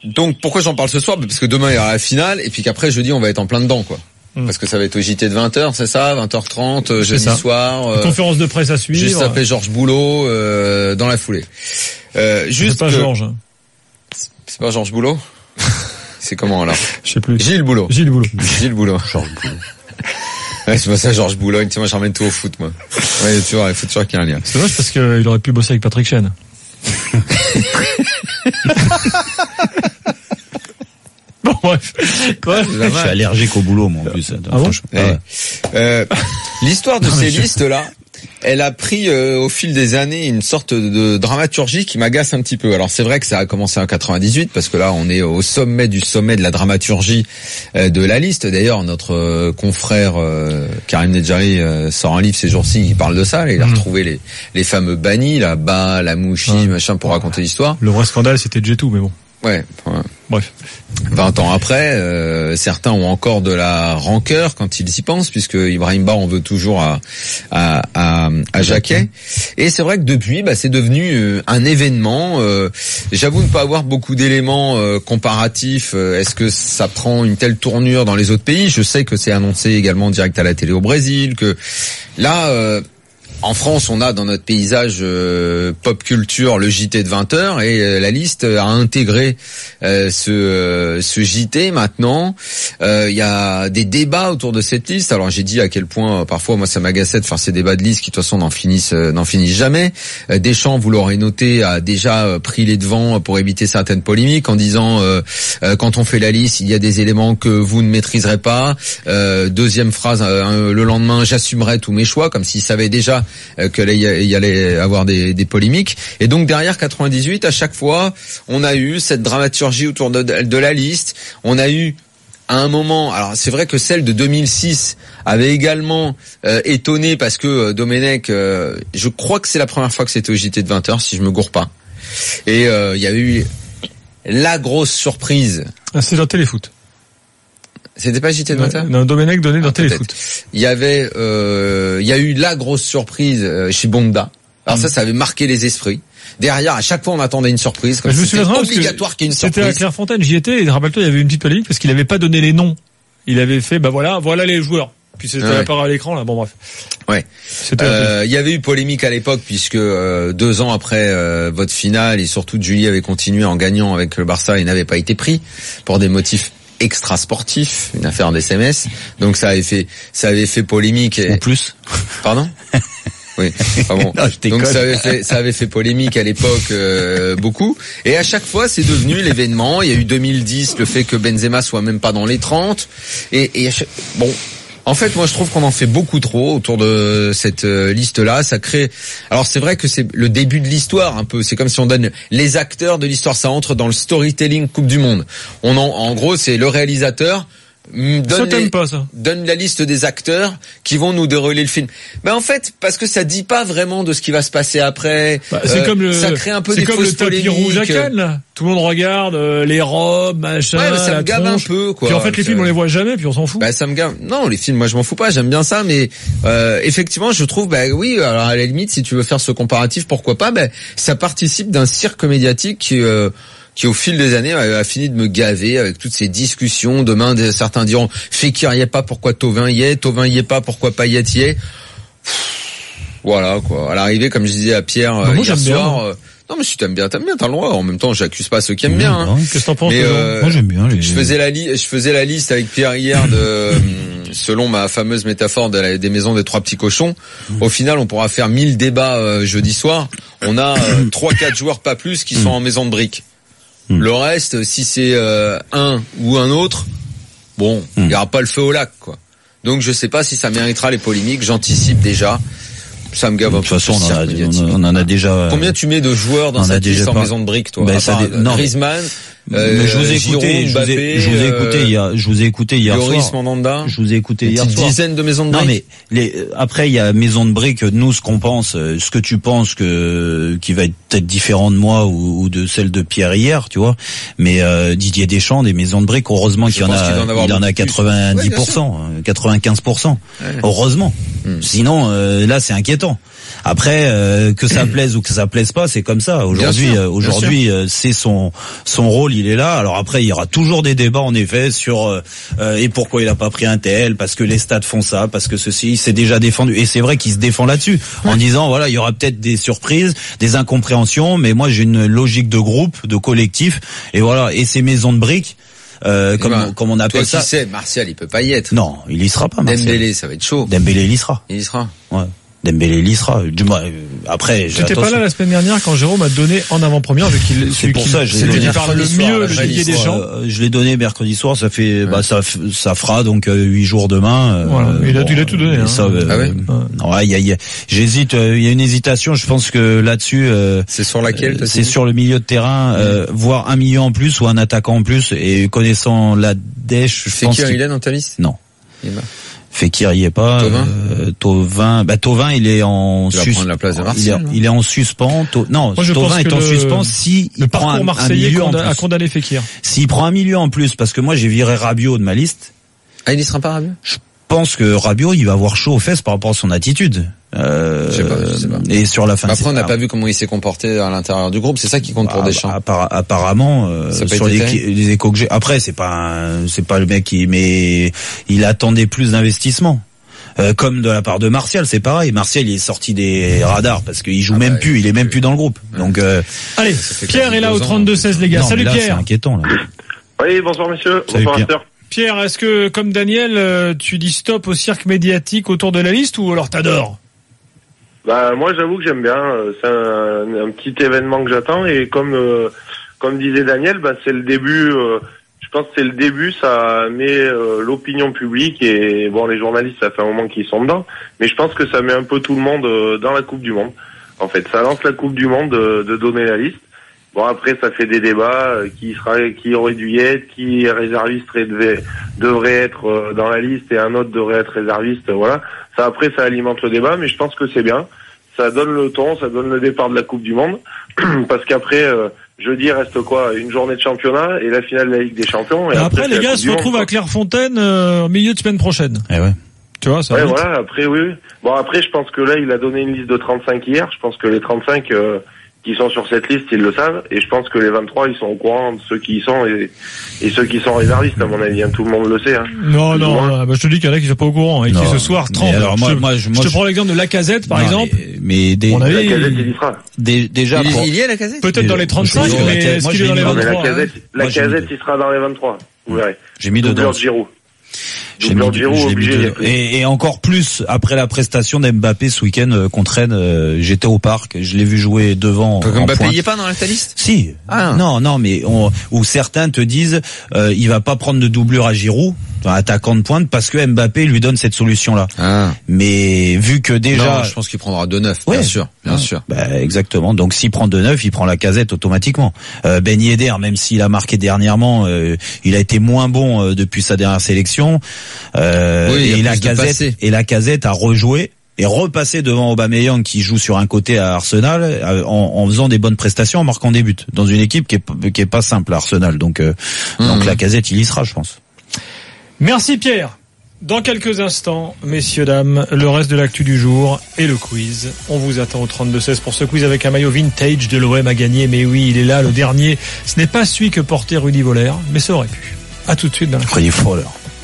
donc pourquoi j'en parle ce soir? Parce que demain il y aura la finale et puis qu'après jeudi on va être en plein dedans quoi. Mmh. Parce que ça va être au J T de vingt heures, c'est ça, vingt heures trente euh, jeudi ça. soir. Euh, conférence de presse à suivre. Juste après Georges Boulot euh, dans la foulée. Euh, juste c'est pas que... Georges. C'est pas Georges Boulot. C'est comment alors? Je sais plus. Gilles Boulot. Gilles Boulot. Gilles Boulot. Georges Boulot. Ouais, c'est pas ça, Georges Boulogne. Tu vois, moi, j'emmène tout au foot, moi. Ouais, tu vois, il faut toujours qu'il y ait un lien. C'est dommage parce qu'il aurait pu bosser avec Patrick Chen. Bon, bref. Ouais, je suis allergique au boulot, moi, en plus. Ah bon? Ouais. Euh, l'histoire de non, ces listes-là, elle a pris euh, au fil des années une sorte de dramaturgie qui m'agace un petit peu. Alors c'est vrai que ça a commencé en quatre-vingt-dix-huit parce que là on est au sommet du sommet de la dramaturgie euh, de la liste. D'ailleurs notre euh, confrère euh, Karim Nedjari euh, sort un livre ces jours-ci, il parle de ça. Là, il a mmh. retrouvé les les fameux bannis, la Ba, la Mouchi, ouais. machin pour raconter l'histoire. Le vrai scandale c'était Jetou, mais bon. Ouais. ouais. Bref. vingt ans après, euh, certains ont encore de la rancœur quand ils y pensent, puisque Ibrahim Ba en veut toujours à à à, à Jacquet. Et c'est vrai que depuis, bah, c'est devenu un événement. Euh, j'avoue ne pas avoir beaucoup d'éléments euh, comparatifs. Est-ce que ça prend une telle tournure dans les autres pays? Je sais que c'est annoncé également direct à la télé au Brésil. Que là. Euh, En France, on a dans notre paysage euh, pop culture le J T de vingt heures et euh, la liste a intégré euh, ce euh, ce J T maintenant. Il euh, y a des débats autour de cette liste. Alors j'ai dit à quel point euh, parfois moi ça m'agaçait de faire ces débats de liste qui de toute façon n'en finissent euh, n'en finissent jamais. Euh, Deschamps, vous l'aurez noté, a déjà euh, pris les devants pour éviter certaines polémiques en disant euh, euh, quand on fait la liste, il y a des éléments que vous ne maîtriserez pas. Euh, deuxième phrase euh, le lendemain, j'assumerai tous mes choix, comme s'il savait déjà que là il y allait avoir des, des polémiques. Et donc derrière quatre-vingt-dix-huit, à chaque fois, on a eu cette dramaturgie autour de, de la liste. On a eu à un moment, alors c'est vrai que celle de deux mille six avait également euh, étonné parce que euh, Domenech, euh, je crois que c'est la première fois que c'était au J T de vingt heures, si je me gourre pas. Et euh, il y a eu la grosse surprise. Ah, c'est dans Téléfoot. C'était pas J T de vingt heures? Non, Domenech donné dans ah, Téléfoot. Il y avait, euh, il y a eu la grosse surprise euh, chez Bonda. Alors mmh. ça, ça avait marqué les esprits. Derrière, à chaque fois, on attendait une surprise. Comme je me c'était souviens obligatoire qu'il y ait une surprise. C'était à Clairefontaine, j'y étais, et rappelle-toi, il y avait une petite polémique parce qu'il avait pas donné les noms. Il avait fait, bah voilà, voilà les joueurs. Puis c'était ouais. apparaît à l'écran, là. Bon, bref. Ouais. Euh, il y avait eu polémique à l'époque puisque euh, deux ans après euh, votre finale et surtout Julie avait continué en gagnant avec le Barça et n'avait pas été pris pour des motifs extra sportif, une affaire d'S M S. Donc ça avait fait, ça avait fait polémique. Et... Ou plus. Pardon? Oui. Ah bon. Non, donc ça avait fait, ça avait fait polémique à l'époque euh, beaucoup. Et à chaque fois, c'est devenu l'événement. Il y a eu deux mille dix, le fait que Benzema soit même pas dans les trente. Et, et chaque... bon. En fait, moi, je trouve qu'on en fait beaucoup trop autour de cette euh, liste-là. Ça crée. Alors, c'est vrai que c'est le début de l'histoire, un peu. C'est comme si on donne les acteurs de l'histoire. Ça entre dans le storytelling Coupe du Monde. On en, en gros, c'est le réalisateur. Donne, ça t'aime les, pas, ça. donne la liste des acteurs qui vont nous dérouler le film. Mais en fait, parce que ça dit pas vraiment de ce qui va se passer après. Bah, c'est euh, comme le, ça crée un peu des fausses polémiques. C'est comme le tapis rouge à Cannes, là. Tout le monde regarde euh, les robes, machin. Ouais, mais ça me gave tronche. un peu, quoi. Puis en fait, les films, on les voit jamais, puis on s'en fout. Bah, ça me gave. Non, les films, moi, je m'en fous pas. J'aime bien ça, mais euh, effectivement, je trouve, bah oui. Alors à la limite, si tu veux faire ce comparatif, pourquoi pas. Bah, ça participe d'un cirque médiatique qui. Euh, qui au fil des années a fini de me gaver avec toutes ces discussions. Demain, certains diront Fekir y est pas, pourquoi Thauvin y est, Thauvin y est pas, pourquoi Payet y est. Voilà quoi. À l'arrivée, comme je disais à Pierre bah, moi, hier soir. Bien, euh, non mais si t'aimes bien, t'aimes bien, t'as le droit. En même temps, j'accuse pas ceux qui aiment mmh, bien. Hein. Non, qu'est-ce que t'en penses? Mais, euh, moi j'aime bien. Les... Je faisais la liste, je faisais la liste avec Pierre hier de, selon ma fameuse métaphore de la, des maisons des trois petits cochons. Mmh. Au final, on pourra faire mille débats euh, jeudi soir. On a euh, trois, quatre joueurs pas plus qui mmh. sont en maison de briques. Mmh. Le reste, si c'est euh, un ou un autre, bon, il mmh. n'y aura pas le feu au lac, quoi. Donc je sais pas si ça méritera les polémiques. J'anticipe déjà. Ça me gave un peu. De toute façon, on en, a, on en a déjà. Combien tu mets de joueurs dans cette liste en maison de briques, toi? Ben, ça dé... non. Griezmann. Euh, mais je vous ai écouté, Giroud, Mbappé, je vous ai écouté hier, je vous ai écouté hier Lloris, soir. Mandanda. Je vous ai écouté hier soir. Une dizaine de maisons de briques. Non mais les, après il y a maison de briques. Nous, ce qu'on pense, ce que tu penses que qui va être peut-être différent de moi ou, ou de celle de Pierre hier, tu vois. Mais euh, Didier Deschamps, des maisons de briques, heureusement qu'il y en a, il en, il en a quatre-vingt-dix pour cent, ouais, quatre-vingt-quinze pour cent. Ouais. Heureusement. Hum. Sinon, euh, là, c'est inquiétant. Après, euh, que ça plaise ou que ça plaise pas, c'est comme ça. Aujourd'hui, sûr, euh, aujourd'hui, euh, c'est son son rôle, il est là. Alors après, il y aura toujours des débats en effet sur euh, euh, et pourquoi il a pas pris un tel, parce que les stades font ça, parce que ceci, il s'est déjà défendu. Et c'est vrai qu'il se défend là-dessus, ouais. en disant voilà, il y aura peut-être des surprises, des incompréhensions, mais moi j'ai une logique de groupe, de collectif, et voilà. Et ces maisons de briques. Euh, comme, ben, comme on appelle toi ça. Qui sais, Martial, il peut pas y être. Non, il y sera pas, Martial. Dembélé, ça va être chaud. Dembélé, il y sera. Il y sera. Ouais. Dembélé, il y sera. Du moins, après, j'étais pas là la semaine dernière quand Jérôme a donné en avant-première, vu qu'il, c'est pour ça, je l'ai parle le mieux, le Ligue des Champs. Euh, je l'ai donné mercredi soir, ça fait, ouais. bah, ça, ça fera donc huit euh, jours demain. Euh, voilà. Il a, bon, il a tout donné, hein. Ça, euh, ah ouais? Non, ouais, il y a, il y a, j'hésite, il euh, y a une hésitation, je pense que là-dessus, euh, c'est sur laquelle, euh, c'est sur le milieu de terrain, mmh. euh, voire un million en plus ou un attaquant en plus, et connaissant la dèche, je pense. Fekir, il est dans ta liste? Non. Fekir y est pas. Thauvin, euh, Thauvin, bah Thauvin il est en suspens. La place de il, est, il est en suspens. Thauvin, non, Moi, Thauvin est en le, suspens si le il prend un, un milieu en plus. A condamné Fekir. S'il prend un milieu en plus, parce que moi j'ai viré Rabiot de ma liste. Ah, il y sera pas Rabiot? Je pense que Rabiot il va avoir chaud aux fesses par rapport à son attitude. Euh, je sais pas, je sais pas. Et sur la fin. Bah après, on n'a pas vu comment il s'est comporté à l'intérieur du groupe. C'est ça qui compte pour bah, Deschamps. Appara- apparemment, euh, sur les, les échos que j'ai. Après, c'est pas, un, c'est pas le mec qui, mais il attendait plus d'investissement. Euh, comme de la part de Martial, c'est pareil. Martial, il est sorti des radars parce qu'il joue ah même bah, plus, il est même plus dans le groupe. Donc, euh, allez, Pierre est là au trente-deux seize, les gars. Non, Salut là, Pierre. C'est inquiétant là. Oui, bonsoir messieurs. Salut, bonsoir Pierre. Pierre, est-ce que comme Daniel, tu dis stop au cirque médiatique autour de la liste ou alors t'adores? Bah moi j'avoue que j'aime bien. C'est un, un petit événement que j'attends et comme euh, comme disait Daniel, bah c'est le début. Euh, je pense que c'est le début. Ça met euh, l'opinion publique et bon les journalistes ça fait un moment qu'ils sont dedans, mais je pense que ça met un peu tout le monde euh, dans la Coupe du Monde. En fait, ça lance la Coupe du Monde de, de donner la liste. Bon après ça fait des débats euh, qui sera qui aurait dû y être, qui est réserviste devait devrait être euh, dans la liste et un autre devrait être réserviste. Voilà. Ça après ça alimente le débat, mais je pense que c'est bien. Ça donne le ton, ça donne le départ de la Coupe du Monde, parce qu'après euh, jeudi reste quoi, une journée de championnat et la finale de la Ligue des Champions. Et, et après, après les gars se retrouvent à Clairefontaine euh, au milieu de semaine prochaine. Eh ouais. Tu vois, ça. Ouais, voilà. Après oui, oui. Bon après je pense que là il a donné une liste de trente-cinq hier. Je pense que les trente-cinq euh, qui sont sur cette liste, ils le savent, et je pense que les vingt-trois, ils sont au courant de ceux qui y sont et, et ceux qui sont réservistes, à mon avis, hein, tout le monde le sait. Hein. Non, Plus non, bah, je te dis qu'il y en a qui sont pas au courant et non, qui ce soir tremblent. Alors moi, je, moi, je, moi, je te je... prends l'exemple de Lacazette, par non, exemple. Mais, mais des... avis, Lacazette, il y sera. Des, déjà, il, pour... il y est Lacazette. Peut-être dans les trente-cinq, mais, mais est-ce qu'il est dans les vingt-trois? Non, mais Lacazette, Lacazette, il sera dans les vingt-trois. Vous verrez. J'ai mis dedans. Giroud. J'ai mis, j'ai mis de, et, et encore plus après la prestation d'Mbappé ce week-end euh, contre Rennes, euh, j'étais au parc, je l'ai vu jouer devant. Donc Mbappé il est pas dans la liste? Si. Ah. Non, non, mais on, où certains te disent, euh, il va pas prendre de doublure à Giroud, attaquant de pointe, parce que Mbappé lui donne cette solution-là. Ah. Mais vu que déjà, non, je pense qu'il prendra deux neuf, ouais, bien sûr, bien ouais, sûr. Bah, exactement. Donc s'il prend deux neuf, il prend Lacazette automatiquement. Euh, Ben Yedder, même s'il a marqué dernièrement, euh, il a été moins bon euh, depuis sa dernière sélection. Euh, oui, et Lacazette et Lacazette a rejoué et repassé devant Aubameyang qui joue sur un côté à Arsenal euh, en, en faisant des bonnes prestations, en marquant des buts dans une équipe qui est qui est pas simple à Arsenal. Donc euh, mmh. donc Lacazette il y sera, je pense. Merci Pierre. Dans quelques instants, messieurs, dames, le reste de l'actu du jour et le quiz. On vous attend au trente-deux seize pour ce quiz avec un maillot vintage de l'O M à gagner. Mais oui, il est là, le dernier. Ce n'est pas celui que portait Rudy Voller, mais ça aurait pu. À tout de suite dans la Rudy Voller.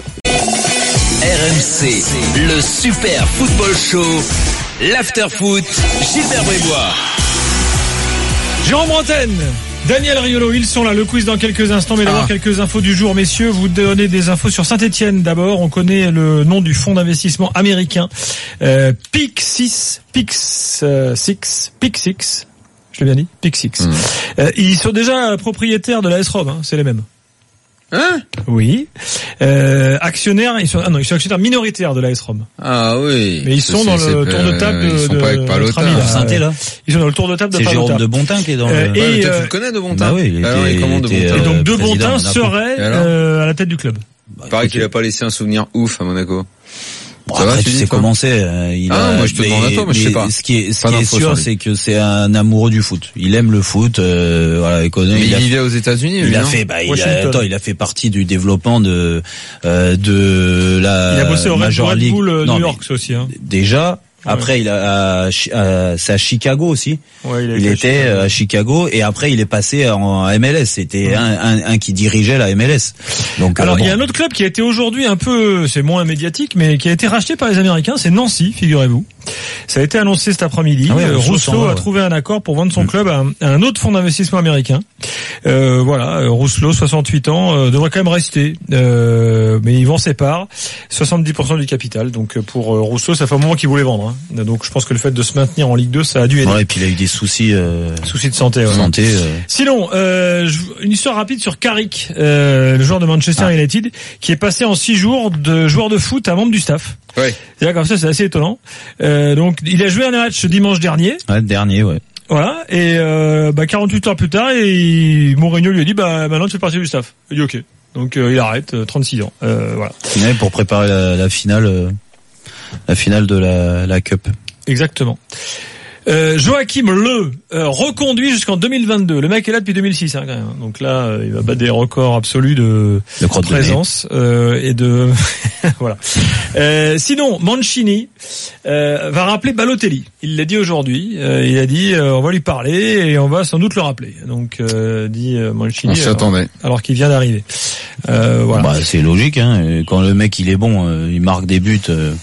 R M C, le super football show, l'afterfoot, Gilbert Brébois. Jérôme Bretagne, Daniel Riolo, ils sont là. Le quiz dans quelques instants, mais d'abord ah. quelques infos du jour, messieurs. Vous donnez des infos sur Saint-Etienne d'abord. On connaît le nom du fonds d'investissement américain euh, Pix Pix euh, six, Pix six. Je l'ai bien dit, Pix six. Mmh. Euh, ils sont déjà propriétaires de l'A S Rome, hein, c'est les mêmes. Hein? Oui. Euh, actionnaires, ils sont, ah non, ils sont actionnaires minoritaires de l'A S Rome. Ah oui. Mais ils sont dans le tour de table de, ils sont de, pas avec Palota, là. Sainté, là. Ils sont dans le tour de table de C'est Palota. Jérôme de Bontin qui est dans le, euh, et, ouais, et toi, euh, tu le connais de Bontin? Bah oui, il alors, était, il comment de Bontin? Et donc de Bontin serait, euh, à la tête du club. Il paraît qu'il a pas laissé un souvenir ouf à Monaco. Bon, ça après, va, tu sais comment c'est. Euh, il ah, a, moi je te demande à toi, mais je sais pas. Ce qui est, ce qui est sûr, c'est que c'est un amoureux du foot. Il aime le foot. Euh, voilà, il connaît. Mais il, il a, vivait aux États-Unis. Il lui, a non fait. Bah, il a, attends, il a fait partie du développement de euh, de la il a bossé au Major Red League. Bull non, New York aussi. Hein. Déjà. Après, ouais. il a, à, à, c'est à Chicago aussi. Ouais, il, a il été était à Chicago. à Chicago et après il est passé en M L S. C'était ouais. un, un, un qui dirigeait la M L S. Donc alors euh, bon. il y a un autre club qui a été aujourd'hui un peu, c'est moins médiatique, mais qui a été racheté par les Américains. C'est Nancy, figurez-vous. Ça a été annoncé cet après-midi. Ah ouais, Rousselot a ouais. trouvé un accord pour vendre son mmh. club à un, à un autre fonds d'investissement américain. Euh, voilà, Rousselot, soixante-huit ans, euh, devrait quand même rester, euh, mais il vend ses parts, soixante-dix pour cent du capital. Donc pour euh, Rousselot, ça fait un moment qu'il voulait vendre. Hein. Donc je pense que le fait de se maintenir en Ligue deux, ça a dû aider. Ouais, et puis il a eu des soucis, euh... soucis de santé. Ouais. santé euh... Sinon, euh, une histoire rapide sur Carrick, euh, le joueur de Manchester ah. United, qui est passé en six jours de joueur de foot à membre du staff. Ouais. C'est comme ça, c'est assez étonnant. Euh, donc il a joué un match dimanche dernier. Ouais, dernier, ouais. Voilà, et euh, bah, quarante-huit heures plus tard, et Mourinho lui a dit bah maintenant tu fais partie du staff. Il dit ok. Donc euh, il arrête, euh, trente-six ans. Euh, voilà. Ouais, pour préparer la, la finale, euh, la finale de la, la Cup. Exactement. Euh, Joachim Le euh, reconduit jusqu'en deux mille vingt-deux. Le mec est là depuis deux mille six, hein, quand même. Donc là, euh, il va battre des records absolus de, de présence euh, et de voilà. Euh, sinon, Mancini euh, va rappeler Balotelli. Il l'a dit aujourd'hui. Euh, il a dit euh, on va lui parler et on va sans doute le rappeler. Donc euh, dit euh, Mancini. On s'y attendait. Alors, alors qu'il vient d'arriver. Euh, voilà. Bah, c'est logique. Hein. Quand le mec il est bon, euh, il marque des buts. Euh...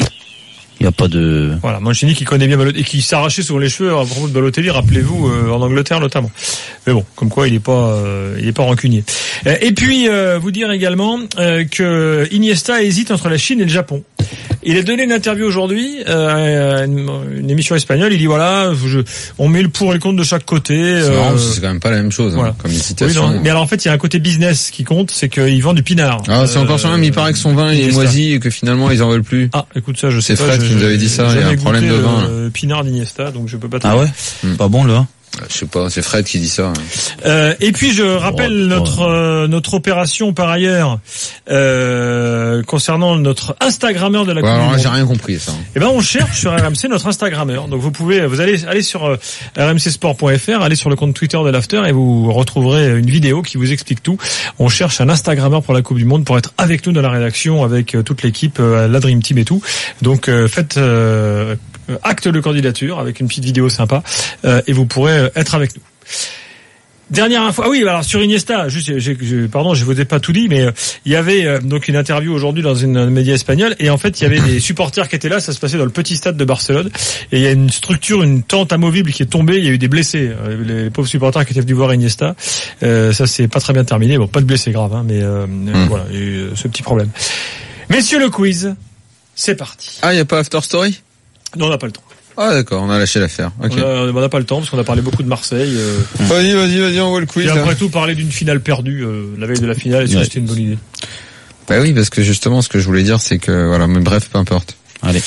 Il n'y a pas de... Voilà, Mancini qui connaît bien Balotelli et qui s'arrachait souvent les cheveux à propos de Balotelli, rappelez-vous, euh, en Angleterre notamment. Mais bon, comme quoi il n'est pas, euh, il est pas rancunier. Et puis euh, vous dire également euh, que Iniesta hésite entre la Chine et le Japon. Il a donné une interview aujourd'hui euh, à une, une émission espagnole. Il dit voilà, je, on met le pour et le contre de chaque côté. C'est euh, marrant, c'est quand même pas la même chose, voilà. hein, comme une citation. Oui, mais alors en fait, il y a un côté business qui compte, c'est qu'il vend du pinard. Ah, c'est euh, encore sur même. Il paraît que son vin il est moisi et que finalement ils en veulent plus. Ah, écoute ça, je sais c'est pas. C'est Fred qui nous avait dit ça. Il y a un problème de vin. Le pinard d'Iniesta, donc je peux pas. Ah ouais, hmm. pas bon le vin. Je sais pas, c'est Fred qui dit ça. Hein. Euh, et puis je rappelle oh, notre euh, notre opération par ailleurs euh, concernant notre Instagrammeur de la ouais, Coupe alors du là, Monde. j'ai rien compris ça. Eh ben on cherche sur R M C notre Instagrammeur. Donc vous pouvez vous allez aller sur euh, r m c sport point f r, aller sur le compte Twitter de l'After et vous retrouverez une vidéo qui vous explique tout. On cherche un Instagrammeur pour la Coupe du Monde pour être avec nous dans la rédaction avec euh, toute l'équipe, euh, la Dream Team et tout. Donc euh, faites euh, acte de candidature avec une petite vidéo sympa euh, et vous pourrez être avec nous. Dernière info. Ah oui, alors sur Iniesta, juste, j'ai, j'ai, pardon, je vous ai pas tout dit, mais euh, il y avait euh, donc une interview aujourd'hui dans une un média espagnol et en fait il y avait des supporters qui étaient là. Ça se passait dans le petit stade de Barcelone et il y a une structure, une tente amovible qui est tombée. Il y a eu des blessés, euh, les, les pauvres supporters qui étaient venus voir Iniesta. Euh, ça c'est pas très bien terminé. Bon, pas de blessés graves, hein, mais euh, mmh. voilà, il y a eu ce petit problème. Messieurs, le quiz, c'est parti. Ah, il y a pas After Story? Non, on n'a pas le temps. Ah d'accord, on a lâché l'affaire. Okay. On n'a pas le temps parce qu'on a parlé beaucoup de Marseille. Euh... Vas-y, vas-y, vas-y, on voit le quiz. Et après là. tout, parler d'une finale perdue euh, la veille de la finale, est-ce ouais. que c'était une bonne idée? Bah oui, parce que justement, ce que je voulais dire, c'est que voilà, mais bref, peu importe. Allez.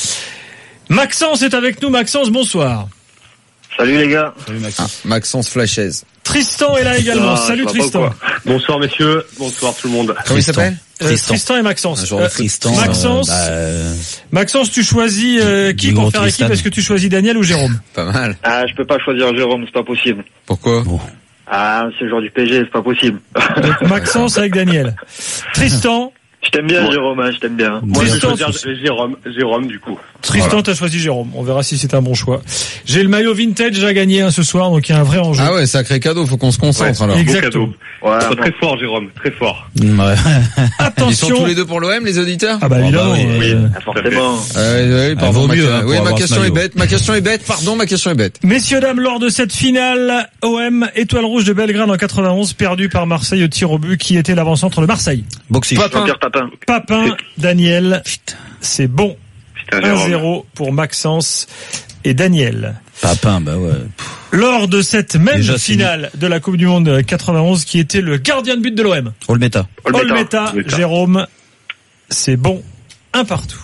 Maxence est avec nous. Maxence, bonsoir. Salut les gars. Salut Maxence. Ah, Maxence Flashez. Tristan est là également. Ah, Salut Tristan. Bonsoir messieurs, bonsoir tout le monde. Comment il s'appelle? Tristan. Euh, Tristan et Maxence. Euh, Tristan, Maxence, euh, bah, Maxence, tu choisis euh, qui pour faire Tristan. Équipe? Est-ce que tu choisis Daniel ou Jérôme? Pas mal. Ah, je peux pas choisir Jérôme, c'est pas possible. Pourquoi? Bon. Ah, c'est le joueur du P S G, c'est pas possible. Donc Maxence avec Daniel. Tristan. Je t'aime bien, bon. Jérôme, hein, je t'aime bien. Moi, je vais choisir Jérôme, Jérôme, du coup. Tristan, voilà. T'as choisi Jérôme. On verra si c'est un bon choix. J'ai le maillot vintage à gagner hein, ce soir, donc il y a un vrai enjeu. Ah ouais, sacré cadeau, faut qu'on se concentre, ouais, alors. Exactement. Ouais, très, très fort, Jérôme, très fort. Ouais. Attention. Ils sont tous les deux pour l'O M, les auditeurs? Ah bah évidemment. Oh bah, oui, euh... oui, forcément. Euh, oui, pardon, ah, ma, mieux, hein, oui, ma question est bête, ma question est bête, pardon, ma question est bête. Messieurs, dames, lors de cette finale, O M, Étoile Rouge de Belgrade en quatre-vingt-onze, perdu par Marseille au tir au but, qui était l'avant-centre de Marseille? Boxy. Papin. Papin. Papin, Daniel. Putain. C'est bon. un zéro pour Maxence et Daniel. Papin, bah ouais. Lors de cette même Déjà finale fini. de la Coupe du Monde quatre-vingt-onze, qui était le gardien de but de l'O M. Olmeta. Olmeta, Jérôme. C'est bon. Un partout.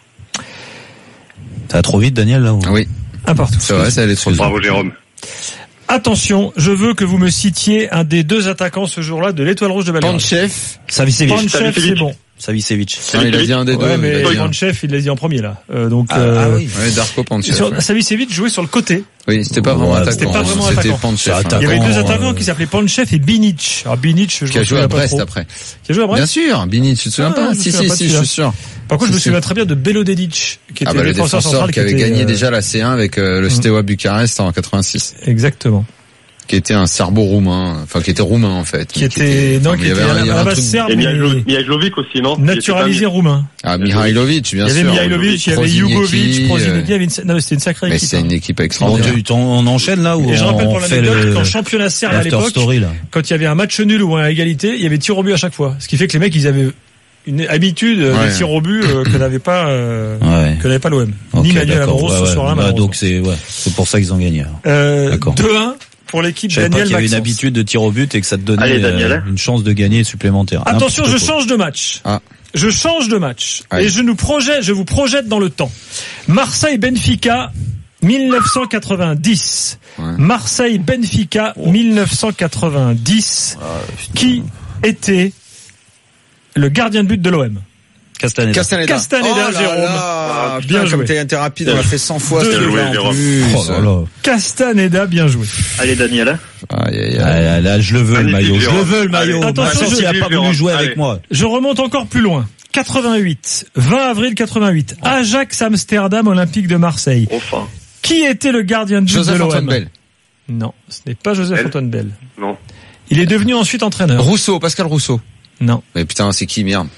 Ça va trop vite, Daniel, là? Ou... Oui. Un partout. C'est vrai, ça allait trop vite. Bravo, Jérôme. Attention, je veux que vous me citiez un des deux attaquants ce jour-là de l'Étoile Rouge de Belgrade. Panchev. Savicevic. Panchev, c'est bon. Savicevic. Non, il a dit un des deux. Ouais, mais il a dit un. Panchev, il l'a dit en premier là. Euh, donc, Ah, euh, ah oui. Ouais, Darko Panchev. sur, ouais. Savicevic jouait sur le côté. Oui, c'était pas Ouais, vraiment attaquant. c'était pas vraiment C'était attaquant. Panchev. C'est hein. Il y avait deux Attaquant, attaquants euh, qui s'appelaient Panchev et Binic. Alors Binic, je Qui a me joué souviens à pas Brest trop. après. Qui a joué à Brest. Bien sûr, Binic, tu te souviens Ah, pas? je me Si, souviens si, pas de si, je celui-là. suis sûr. Par contre, je me Si, souviens si. très bien de Belodedic, qui était Ah bah, le le défenseur central qui avait était, gagné euh, déjà la C un avec euh, le Steaua Bucarest en quatre-vingt-six. Exactement. Qui était un serbo-roumain, enfin qui était roumain en fait. Qui était, non, enfin, qui il y était avait un- à il y la avait un base truc- serbe, Et mais Mihajlo- Mihajlovic aussi, non? naturalisé roumain. Ah, Mihajlovic, bien Il y sûr. avait Mihajlovic, il y avait Proziniecki, Jugovic, Proziniecki, il y euh, avait une, non, mais c'était une sacrée Mais équipe. c'est hein. une équipe Bon, extraordinaire. tu- on enchaîne là ou Et je rappelle on pour fait l'anecdote le qu'en championnat serbe à l'after l'époque, story là. quand il y avait un match nul ou un égalité, il y avait tir au but à chaque fois. Ce qui fait que les mecs, ils avaient une habitude Ouais. des tirs au but euh, que n'avait pas, euh, Ouais. que n'avait pas l'O M. Ok, Ni Manuel d'accord. Amoroso Ouais, ce soir-là, ouais. Bah, malheureusement. donc c'est ouais, c'est pour ça qu'ils ont gagné. alors. Euh, D'accord. deux un pour l'équipe Je savais pas Daniel qu'il y avait une Maxence. habitude de tir au but et que ça te donnait Allez, Daniel, euh, hein. une chance de gagner supplémentaire. Attention, je N'importe quoi. change de match. Ah. Je change de match. Allez. Et je nous projette, je vous projette dans le temps. Marseille-Benfica, dix-neuf cent quatre-vingt-dix. Ouais. Marseille-Benfica, dix-neuf cent quatre-vingt-dix. Qui était le gardien de but de l'O M? Castaneda. Castaneda. Castaneda, Oh là Jérôme. là, Bien bien joué. joué. T'es été rapide, on l'a fait cent fois. Bien ce joué, jeu-là, en Jérôme. plus. Oh là là. Castaneda, bien joué. Allez, Daniel, hein. Aïe, aïe, aïe. Ah, là, là, je le veux le Magnifique, maillot. Je le Jérôme. veux le maillot. Allez. Attention, Maxence, je- il a pas voulu Jérôme. jouer avec Allez. moi. Je remonte encore plus loin. quatre-vingt-huit, vingt avril quatre-vingt-huit. Ajax Amsterdam Olympique de Marseille. Enfin. Qui était le gardien de but de Joseph l'O Antoine M? Bell. Non, ce n'est pas Joseph Bell. Antoine Bell. Non. Il est devenu ensuite entraîneur. Rousseau, Pascal Rousseau. Non. Mais putain, c'est qui, merde?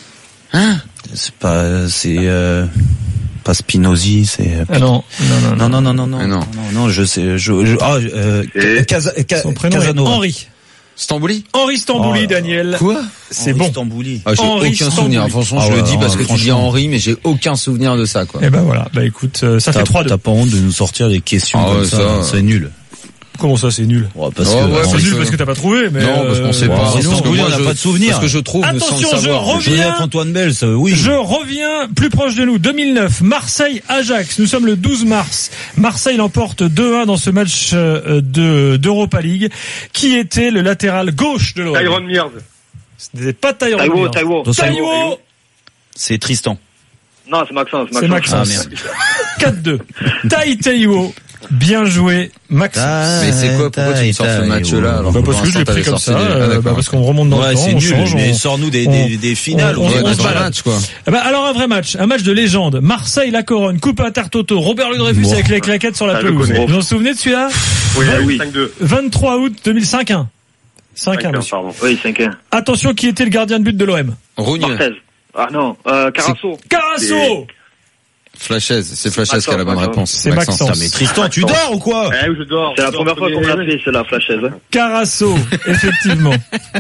C'est pas, c'est euh, pas Spinozzi, c'est. Ah non, non, non, Non, non, non, non, non, Ah non. non, non, je sais, je, je ah, euh, Et- Casa- Ca- Son prénom Casanova. est Henri. Stambouli? Henri Stambouli, Oh là là. Daniel. Quoi? C'est Henri bon. Stambouli. Ah, j'ai Henri aucun Stambouli. souvenir. Franchement, Ah je le ouais, dis parce que ouais, tu dis franchement. Henri, mais j'ai aucun souvenir de ça, quoi. Eh ben voilà, bah écoute, euh, ça fait T'as trois deux. t'as pas honte de nous sortir des questions Ah comme ouais, ça, ça, c'est nul. Comment ça, c'est nul? Ouais, parce Oh, que ouais, Henri- C'est parce nul que- parce que t'as pas trouvé, mais Non, parce qu'on sait euh, pas. Henri sinon, Stambouli, moi, on n'a je- pas de souvenir. Parce que je trouve, me Attention, sans le je savoir. reviens. Joseph Antoine Bell, ça, oui. Je reviens plus proche de nous. deux mille neuf, Marseille-Ajax. Nous sommes le douze mars. Marseille l'emporte deux un dans ce match euh, de d'Europa League. Qui était le latéral gauche de l'O M? Tyron Mears. Ce n'était pas Tyrone Taiwo, Mears. Taiwo. Taiwo. C'est Tristan. Non, c'est Maxence. C'est Maxence. Ah, merde. quatre deux. Tai Taiwo. Bien joué, Maxence. Mais c'est quoi? Pourquoi tu me sors ce match-là? alors Bah que parce pour que je l'ai l'instant, pris t'avais comme sorti ça, des- ah, euh, d'accord, bah parce ok. qu'on remonte dans Ouais, le temps, c'est on nul, change, mais on- sors-nous des, on- des, des finales. on- ou des Ouais, on match se par balade. match, quoi. Eh ben, alors un vrai match, un match de légende. Marseille la Corogne, Coupe Intertoto, Robert Ledreyfus Bon. avec les claquettes sur la Ah, je pelouse. connais. Vous vous en souvenez de celui-là? Oui, Ouais, oui. cinq deux. vingt-trois août deux mille cinq un. cinq un, monsieur. Pardon. Oui, cinq un. Attention, qui était le gardien de but de l'O M? Rougne. Marthez. Ah non, euh, Carasso. Carasso. Flashez. C'est Flashez qui a la bonne Maxence. réponse. C'est Maxence. Putain, mais Tristan, tu dors ou quoi? Eh oui, je dors. C'est la première fois qu'on l'a fait, c'est la flashaise. Carasso, effectivement.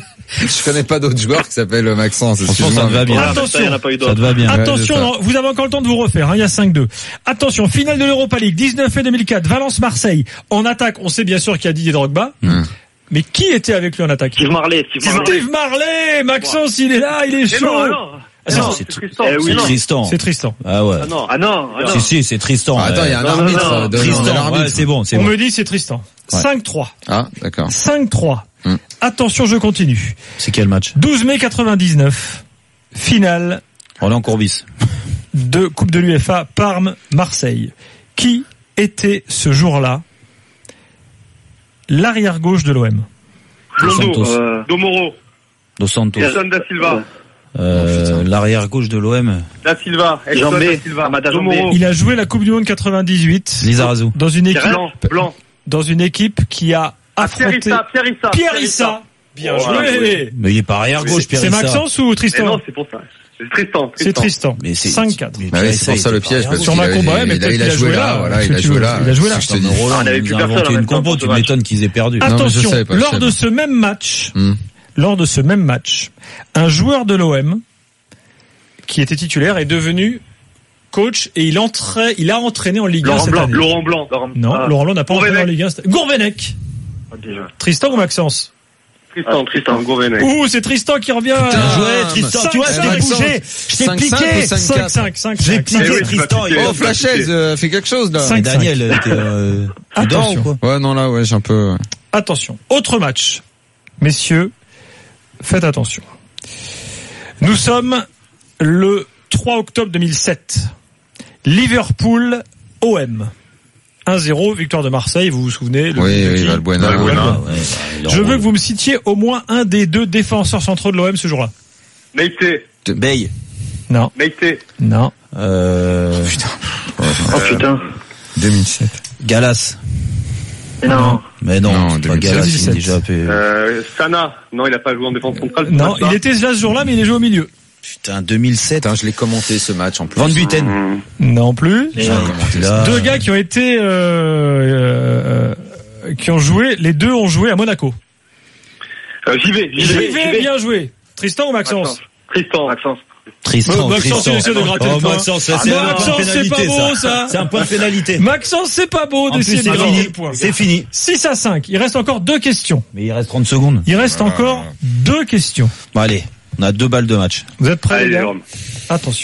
Je connais pas d'autres joueurs qui s'appellent Maxence. Franchement, excuse-moi, ça te va mais- bien. Attention. Il n'y en a pas eu Ça d'autres. te va bien. Attention, c'est ça. non, vous avez encore le temps de vous refaire, hein, il y a cinq deux. Attention, finale de l'Europa League, dix-neuf mai deux mille quatre, Valence-Marseille. En attaque, on sait bien sûr qu'il y a Didier Drogba. Hum. Mais qui était avec lui en attaque? Steve Marley. Steve Marley. Steve Marley. Maxence, il est là, il est Eh chaud. non, non. Ah, non, c'est- c'est Tristan. Eh oui, C'est non. Tristan. C'est Tristan. Ah ouais. Ah non, ah non, ah non. Si, si, c'est Tristan. Ah, attends, il y a un Non, non, arbitre. non, euh, de- Tristan, de l'arbitre. ouais, c'est bon, c'est On bon. me dit c'est Tristan. Ouais. cinq trois. Ah, d'accord. cinq trois. Hum. Attention, je continue. C'est quel match? douze mai quatre-vingt-dix-neuf. Finale Roland Courbis. de Coupe de l'UEFA Parme-Marseille. Qui était ce jour-là l'arrière-gauche de l'O M? Dos Blondo. Santos. euh, Domoro. Dos Santos. Edson da Silva. Euh, l'arrière gauche de l'O M. Da Silva. Edson da Silva. Amada Jambé. Il a joué la Coupe du Monde quatre-vingt-dix-huit Lizarazu. dans une équipe Blanc. Blanc. dans une équipe qui a Ah, affronté Pierre-Issa. Pierre-Issa. Pierre-Issa. Bien Oh, joué. ouais. Mais il est pas arrière gauche, Pierre C'est Issa. Maxence ou Mais Tristan? non, c'est pour ça. C'est Tristan. C'est Tristan. Mais c'est cinq quatre. mais Bah oui, Pierre c'est pour Issa, ça il le était pas piège, arrière parce gauche. Sur qu'il ma a- combat, il mais a- peut-être il a qu'il a joué joué là, là. voilà, Qu'est-ce il a que tu joué veux là. Il a joué là. C'est ce que je te Attends, dis. mais Roland, Ah, on avait il plus nous a personne inventé en une même temps compo, pour tu ce match. m'étonnes qu'ils aient perdu. Non, mais je Attention, savais pas, je lors savais de pas. ce même match, lors de ce même match, un joueur de l'O M qui était titulaire est devenu coach et il entrait, il a entraîné en Ligue un Laurent cette Blanc. année. Laurent Blanc. Non, Ah. Laurent Blanc n'a pas entraîné en Gourvenec. Ligue un. cette- Gourvenec. Ah, déjà. Tristan ou Maxence? Tristan, Tristan, Gourvenec. Ouh, c'est Tristan qui revient. Putain, Bien joué, mais- Tristan. cinq, Tu vois, je cinq, t'ai cinq, bougé. Je t'ai cinq, piqué. cinq ou cinq, cinq quatre. cinq cinq J'ai cinq. piqué Eh oui, tu Tristan. vas il piquer. a- Oh, Flashez, euh, fait quelque chose, là. Cinq. Et Daniel, t'es, euh, tu dors Attention. ou quoi? Ouais, non, là, ouais, j'ai un peu, ouais. Attention. Autre match. Messieurs, faites attention. Nous sommes le trois octobre deux mille sept. Liverpool O M. un zéro, victoire de Marseille, vous vous souvenez? Le Oui, oui, Valbuena. Valbuena. Ouais, Je veux que vous me citiez au moins un des deux défenseurs centraux de l'O M ce jour-là. Meïté. Bey. Non. Meïté. Non. Euh... Oh putain. Oh putain. deux mille sept. Galas. Non. Mais non, Non, c'est pas deux mille sept. Galas, il est déjà fait. Euh, Sana. Non, il a pas joué en défense centrale. Non, il était là ce jour-là, mais il est joué au milieu. Putain, deux mille sept. Putain, je l'ai commenté ce match en plus. Van Buiten. Mmh. Non plus. J'ai commenté ça. Deux gars qui ont été, euh, euh, euh, qui ont joué, les deux ont joué à Monaco. Euh, j'y vais, j'y J'y vais. vais, bien joué. Tristan ou Maxence? Tristan. Maxence. Tristan, Maxence, il essaie de gratter le oh, point. Maxence, ça, Ah, c'est un Maxence, point de c'est pas pénalité, beau, ça. C'est un point de pénalité. Maxence, c'est pas beau En d'essayer plus, de c'est gratter fini. le point. C'est fini. six à cinq. Il reste encore deux questions. Mais il reste trente secondes. Il reste encore deux questions. Bon, allez. On a deux balles de match. Vous êtes prêts, Allez, les gars? Jérôme. Attention.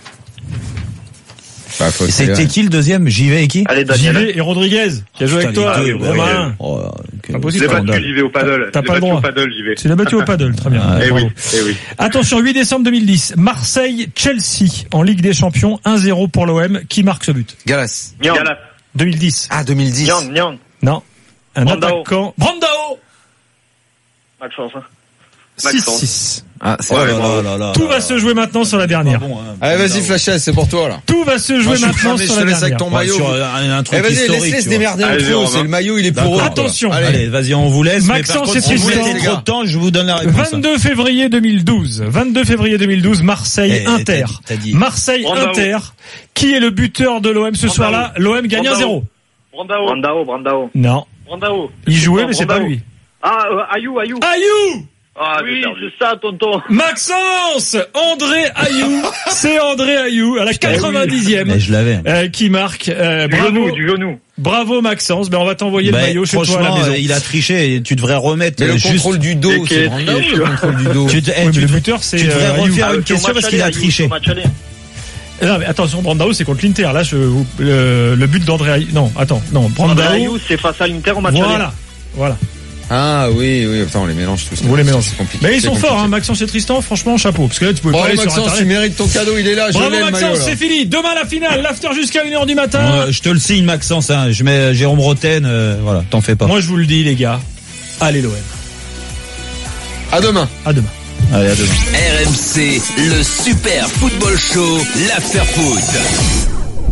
Bah, faut Et essayer. c'était qui le deuxième? J'y vais et qui? Allez, Daniel. J V et Rodriguez, qui a joué avec Putain, toi. les deux, Romain. Oh, Pas Je possible. l'ai battu, scandale. j'y vais au paddle. T'as Je l'ai pas le battu droit. au paddle, j'y vais. Tu l'as battu au paddle, très bien. Ah, Eh Bravo. oui, eh oui. Attention, huit décembre deux mille dix, Marseille-Chelsea en Ligue des Champions, un zéro pour l'O M. Qui marque ce but? Galas. Galas. deux mille dix. Ah, deux mille dix. Nyang, Nyang. Non. Un Brandao. attaquant. Brandao. Maxence, hein. six six. Ah, c'est Oh vrai. là là là là Tout là va se jouer maintenant sur la dernière. Bon, hein. Allez, vas-y, Flashes, c'est pour toi, là. Tout va se jouer Moi, je suis maintenant cramé, sur je la te laisse avec dernière. ton maillot. Sur un, un truc Eh, vas-y, historique. laisse-les se tu vois. démerder Allez, entre eux. Jérôme, C'est le maillot, il est pour eux. D'accord. Attention. Allez. Allez, vas-y, on vous laisse. Maxence mais par et contre, si vous Tristan. laissez trop de temps, je vous donne la réponse. vingt-deux février deux mille douze. vingt-deux février deux mille douze, Marseille Eh, Inter. t'as dit- t'as dit. Marseille Brandao. Inter. Qui est le buteur de l'O M ce Brandao. soir-là? L'O M gagne un zéro. Brandao. Brandao, Brandao. Non. Brandao. Il jouait, mais c'est pas Brandao. lui. Ah, euh, Ayou, Ayou. Ayou! Ah, oui, c'est ça, tonton. Maxence! André Ayou! C'est André Ayou à la quatre-vingt-dixième. Mais je l'avais. Euh, qui marque. Euh, Du bravo, genou, du genou. bravo Maxence. Ben on va t'envoyer Bah, le maillot chez toi à la franchement, maison. euh, il a triché et tu devrais remettre Mais le juste. contrôle du dos, Et c'est qui est Brandao, triche. le contrôle du dos. Tu, te- eh, Oui, mais tu le devrais- buteur, c'est tu devrais euh, Ayou. refaire Ah, une au question match parce aller, qu'il a Ayou, triché. au match aller. Non, mais attention, Brandao, c'est contre l'Inter. Là, je, vous- le, le but d'André Ayou. Non, attends, non, André Brandao. Ayou, c'est face à l'Inter au match aller. Voilà, voilà. Ah, oui, oui, attends, on les mélange tous. Vous les mélangez. C'est compliqué. Mais ils c'est sont compliqué. forts, hein, Maxence et Tristan. Franchement, chapeau. Parce que là, tu pouvais Bravo, pas aller sur Maxence, tu Internet. mérites ton cadeau, il est là, je Bravo l'ai le maillot, Maxence, là. c'est fini. Demain la finale, l'after jusqu'à une heure du matin. Euh, je te le signe, Maxence. Hein. Je mets Jérôme Roten. euh, voilà, t'en fais pas. Moi, je vous le dis, les gars. Allez, l'O M. À demain. À demain. Allez, à demain. R M C, le super football show, l'after foot.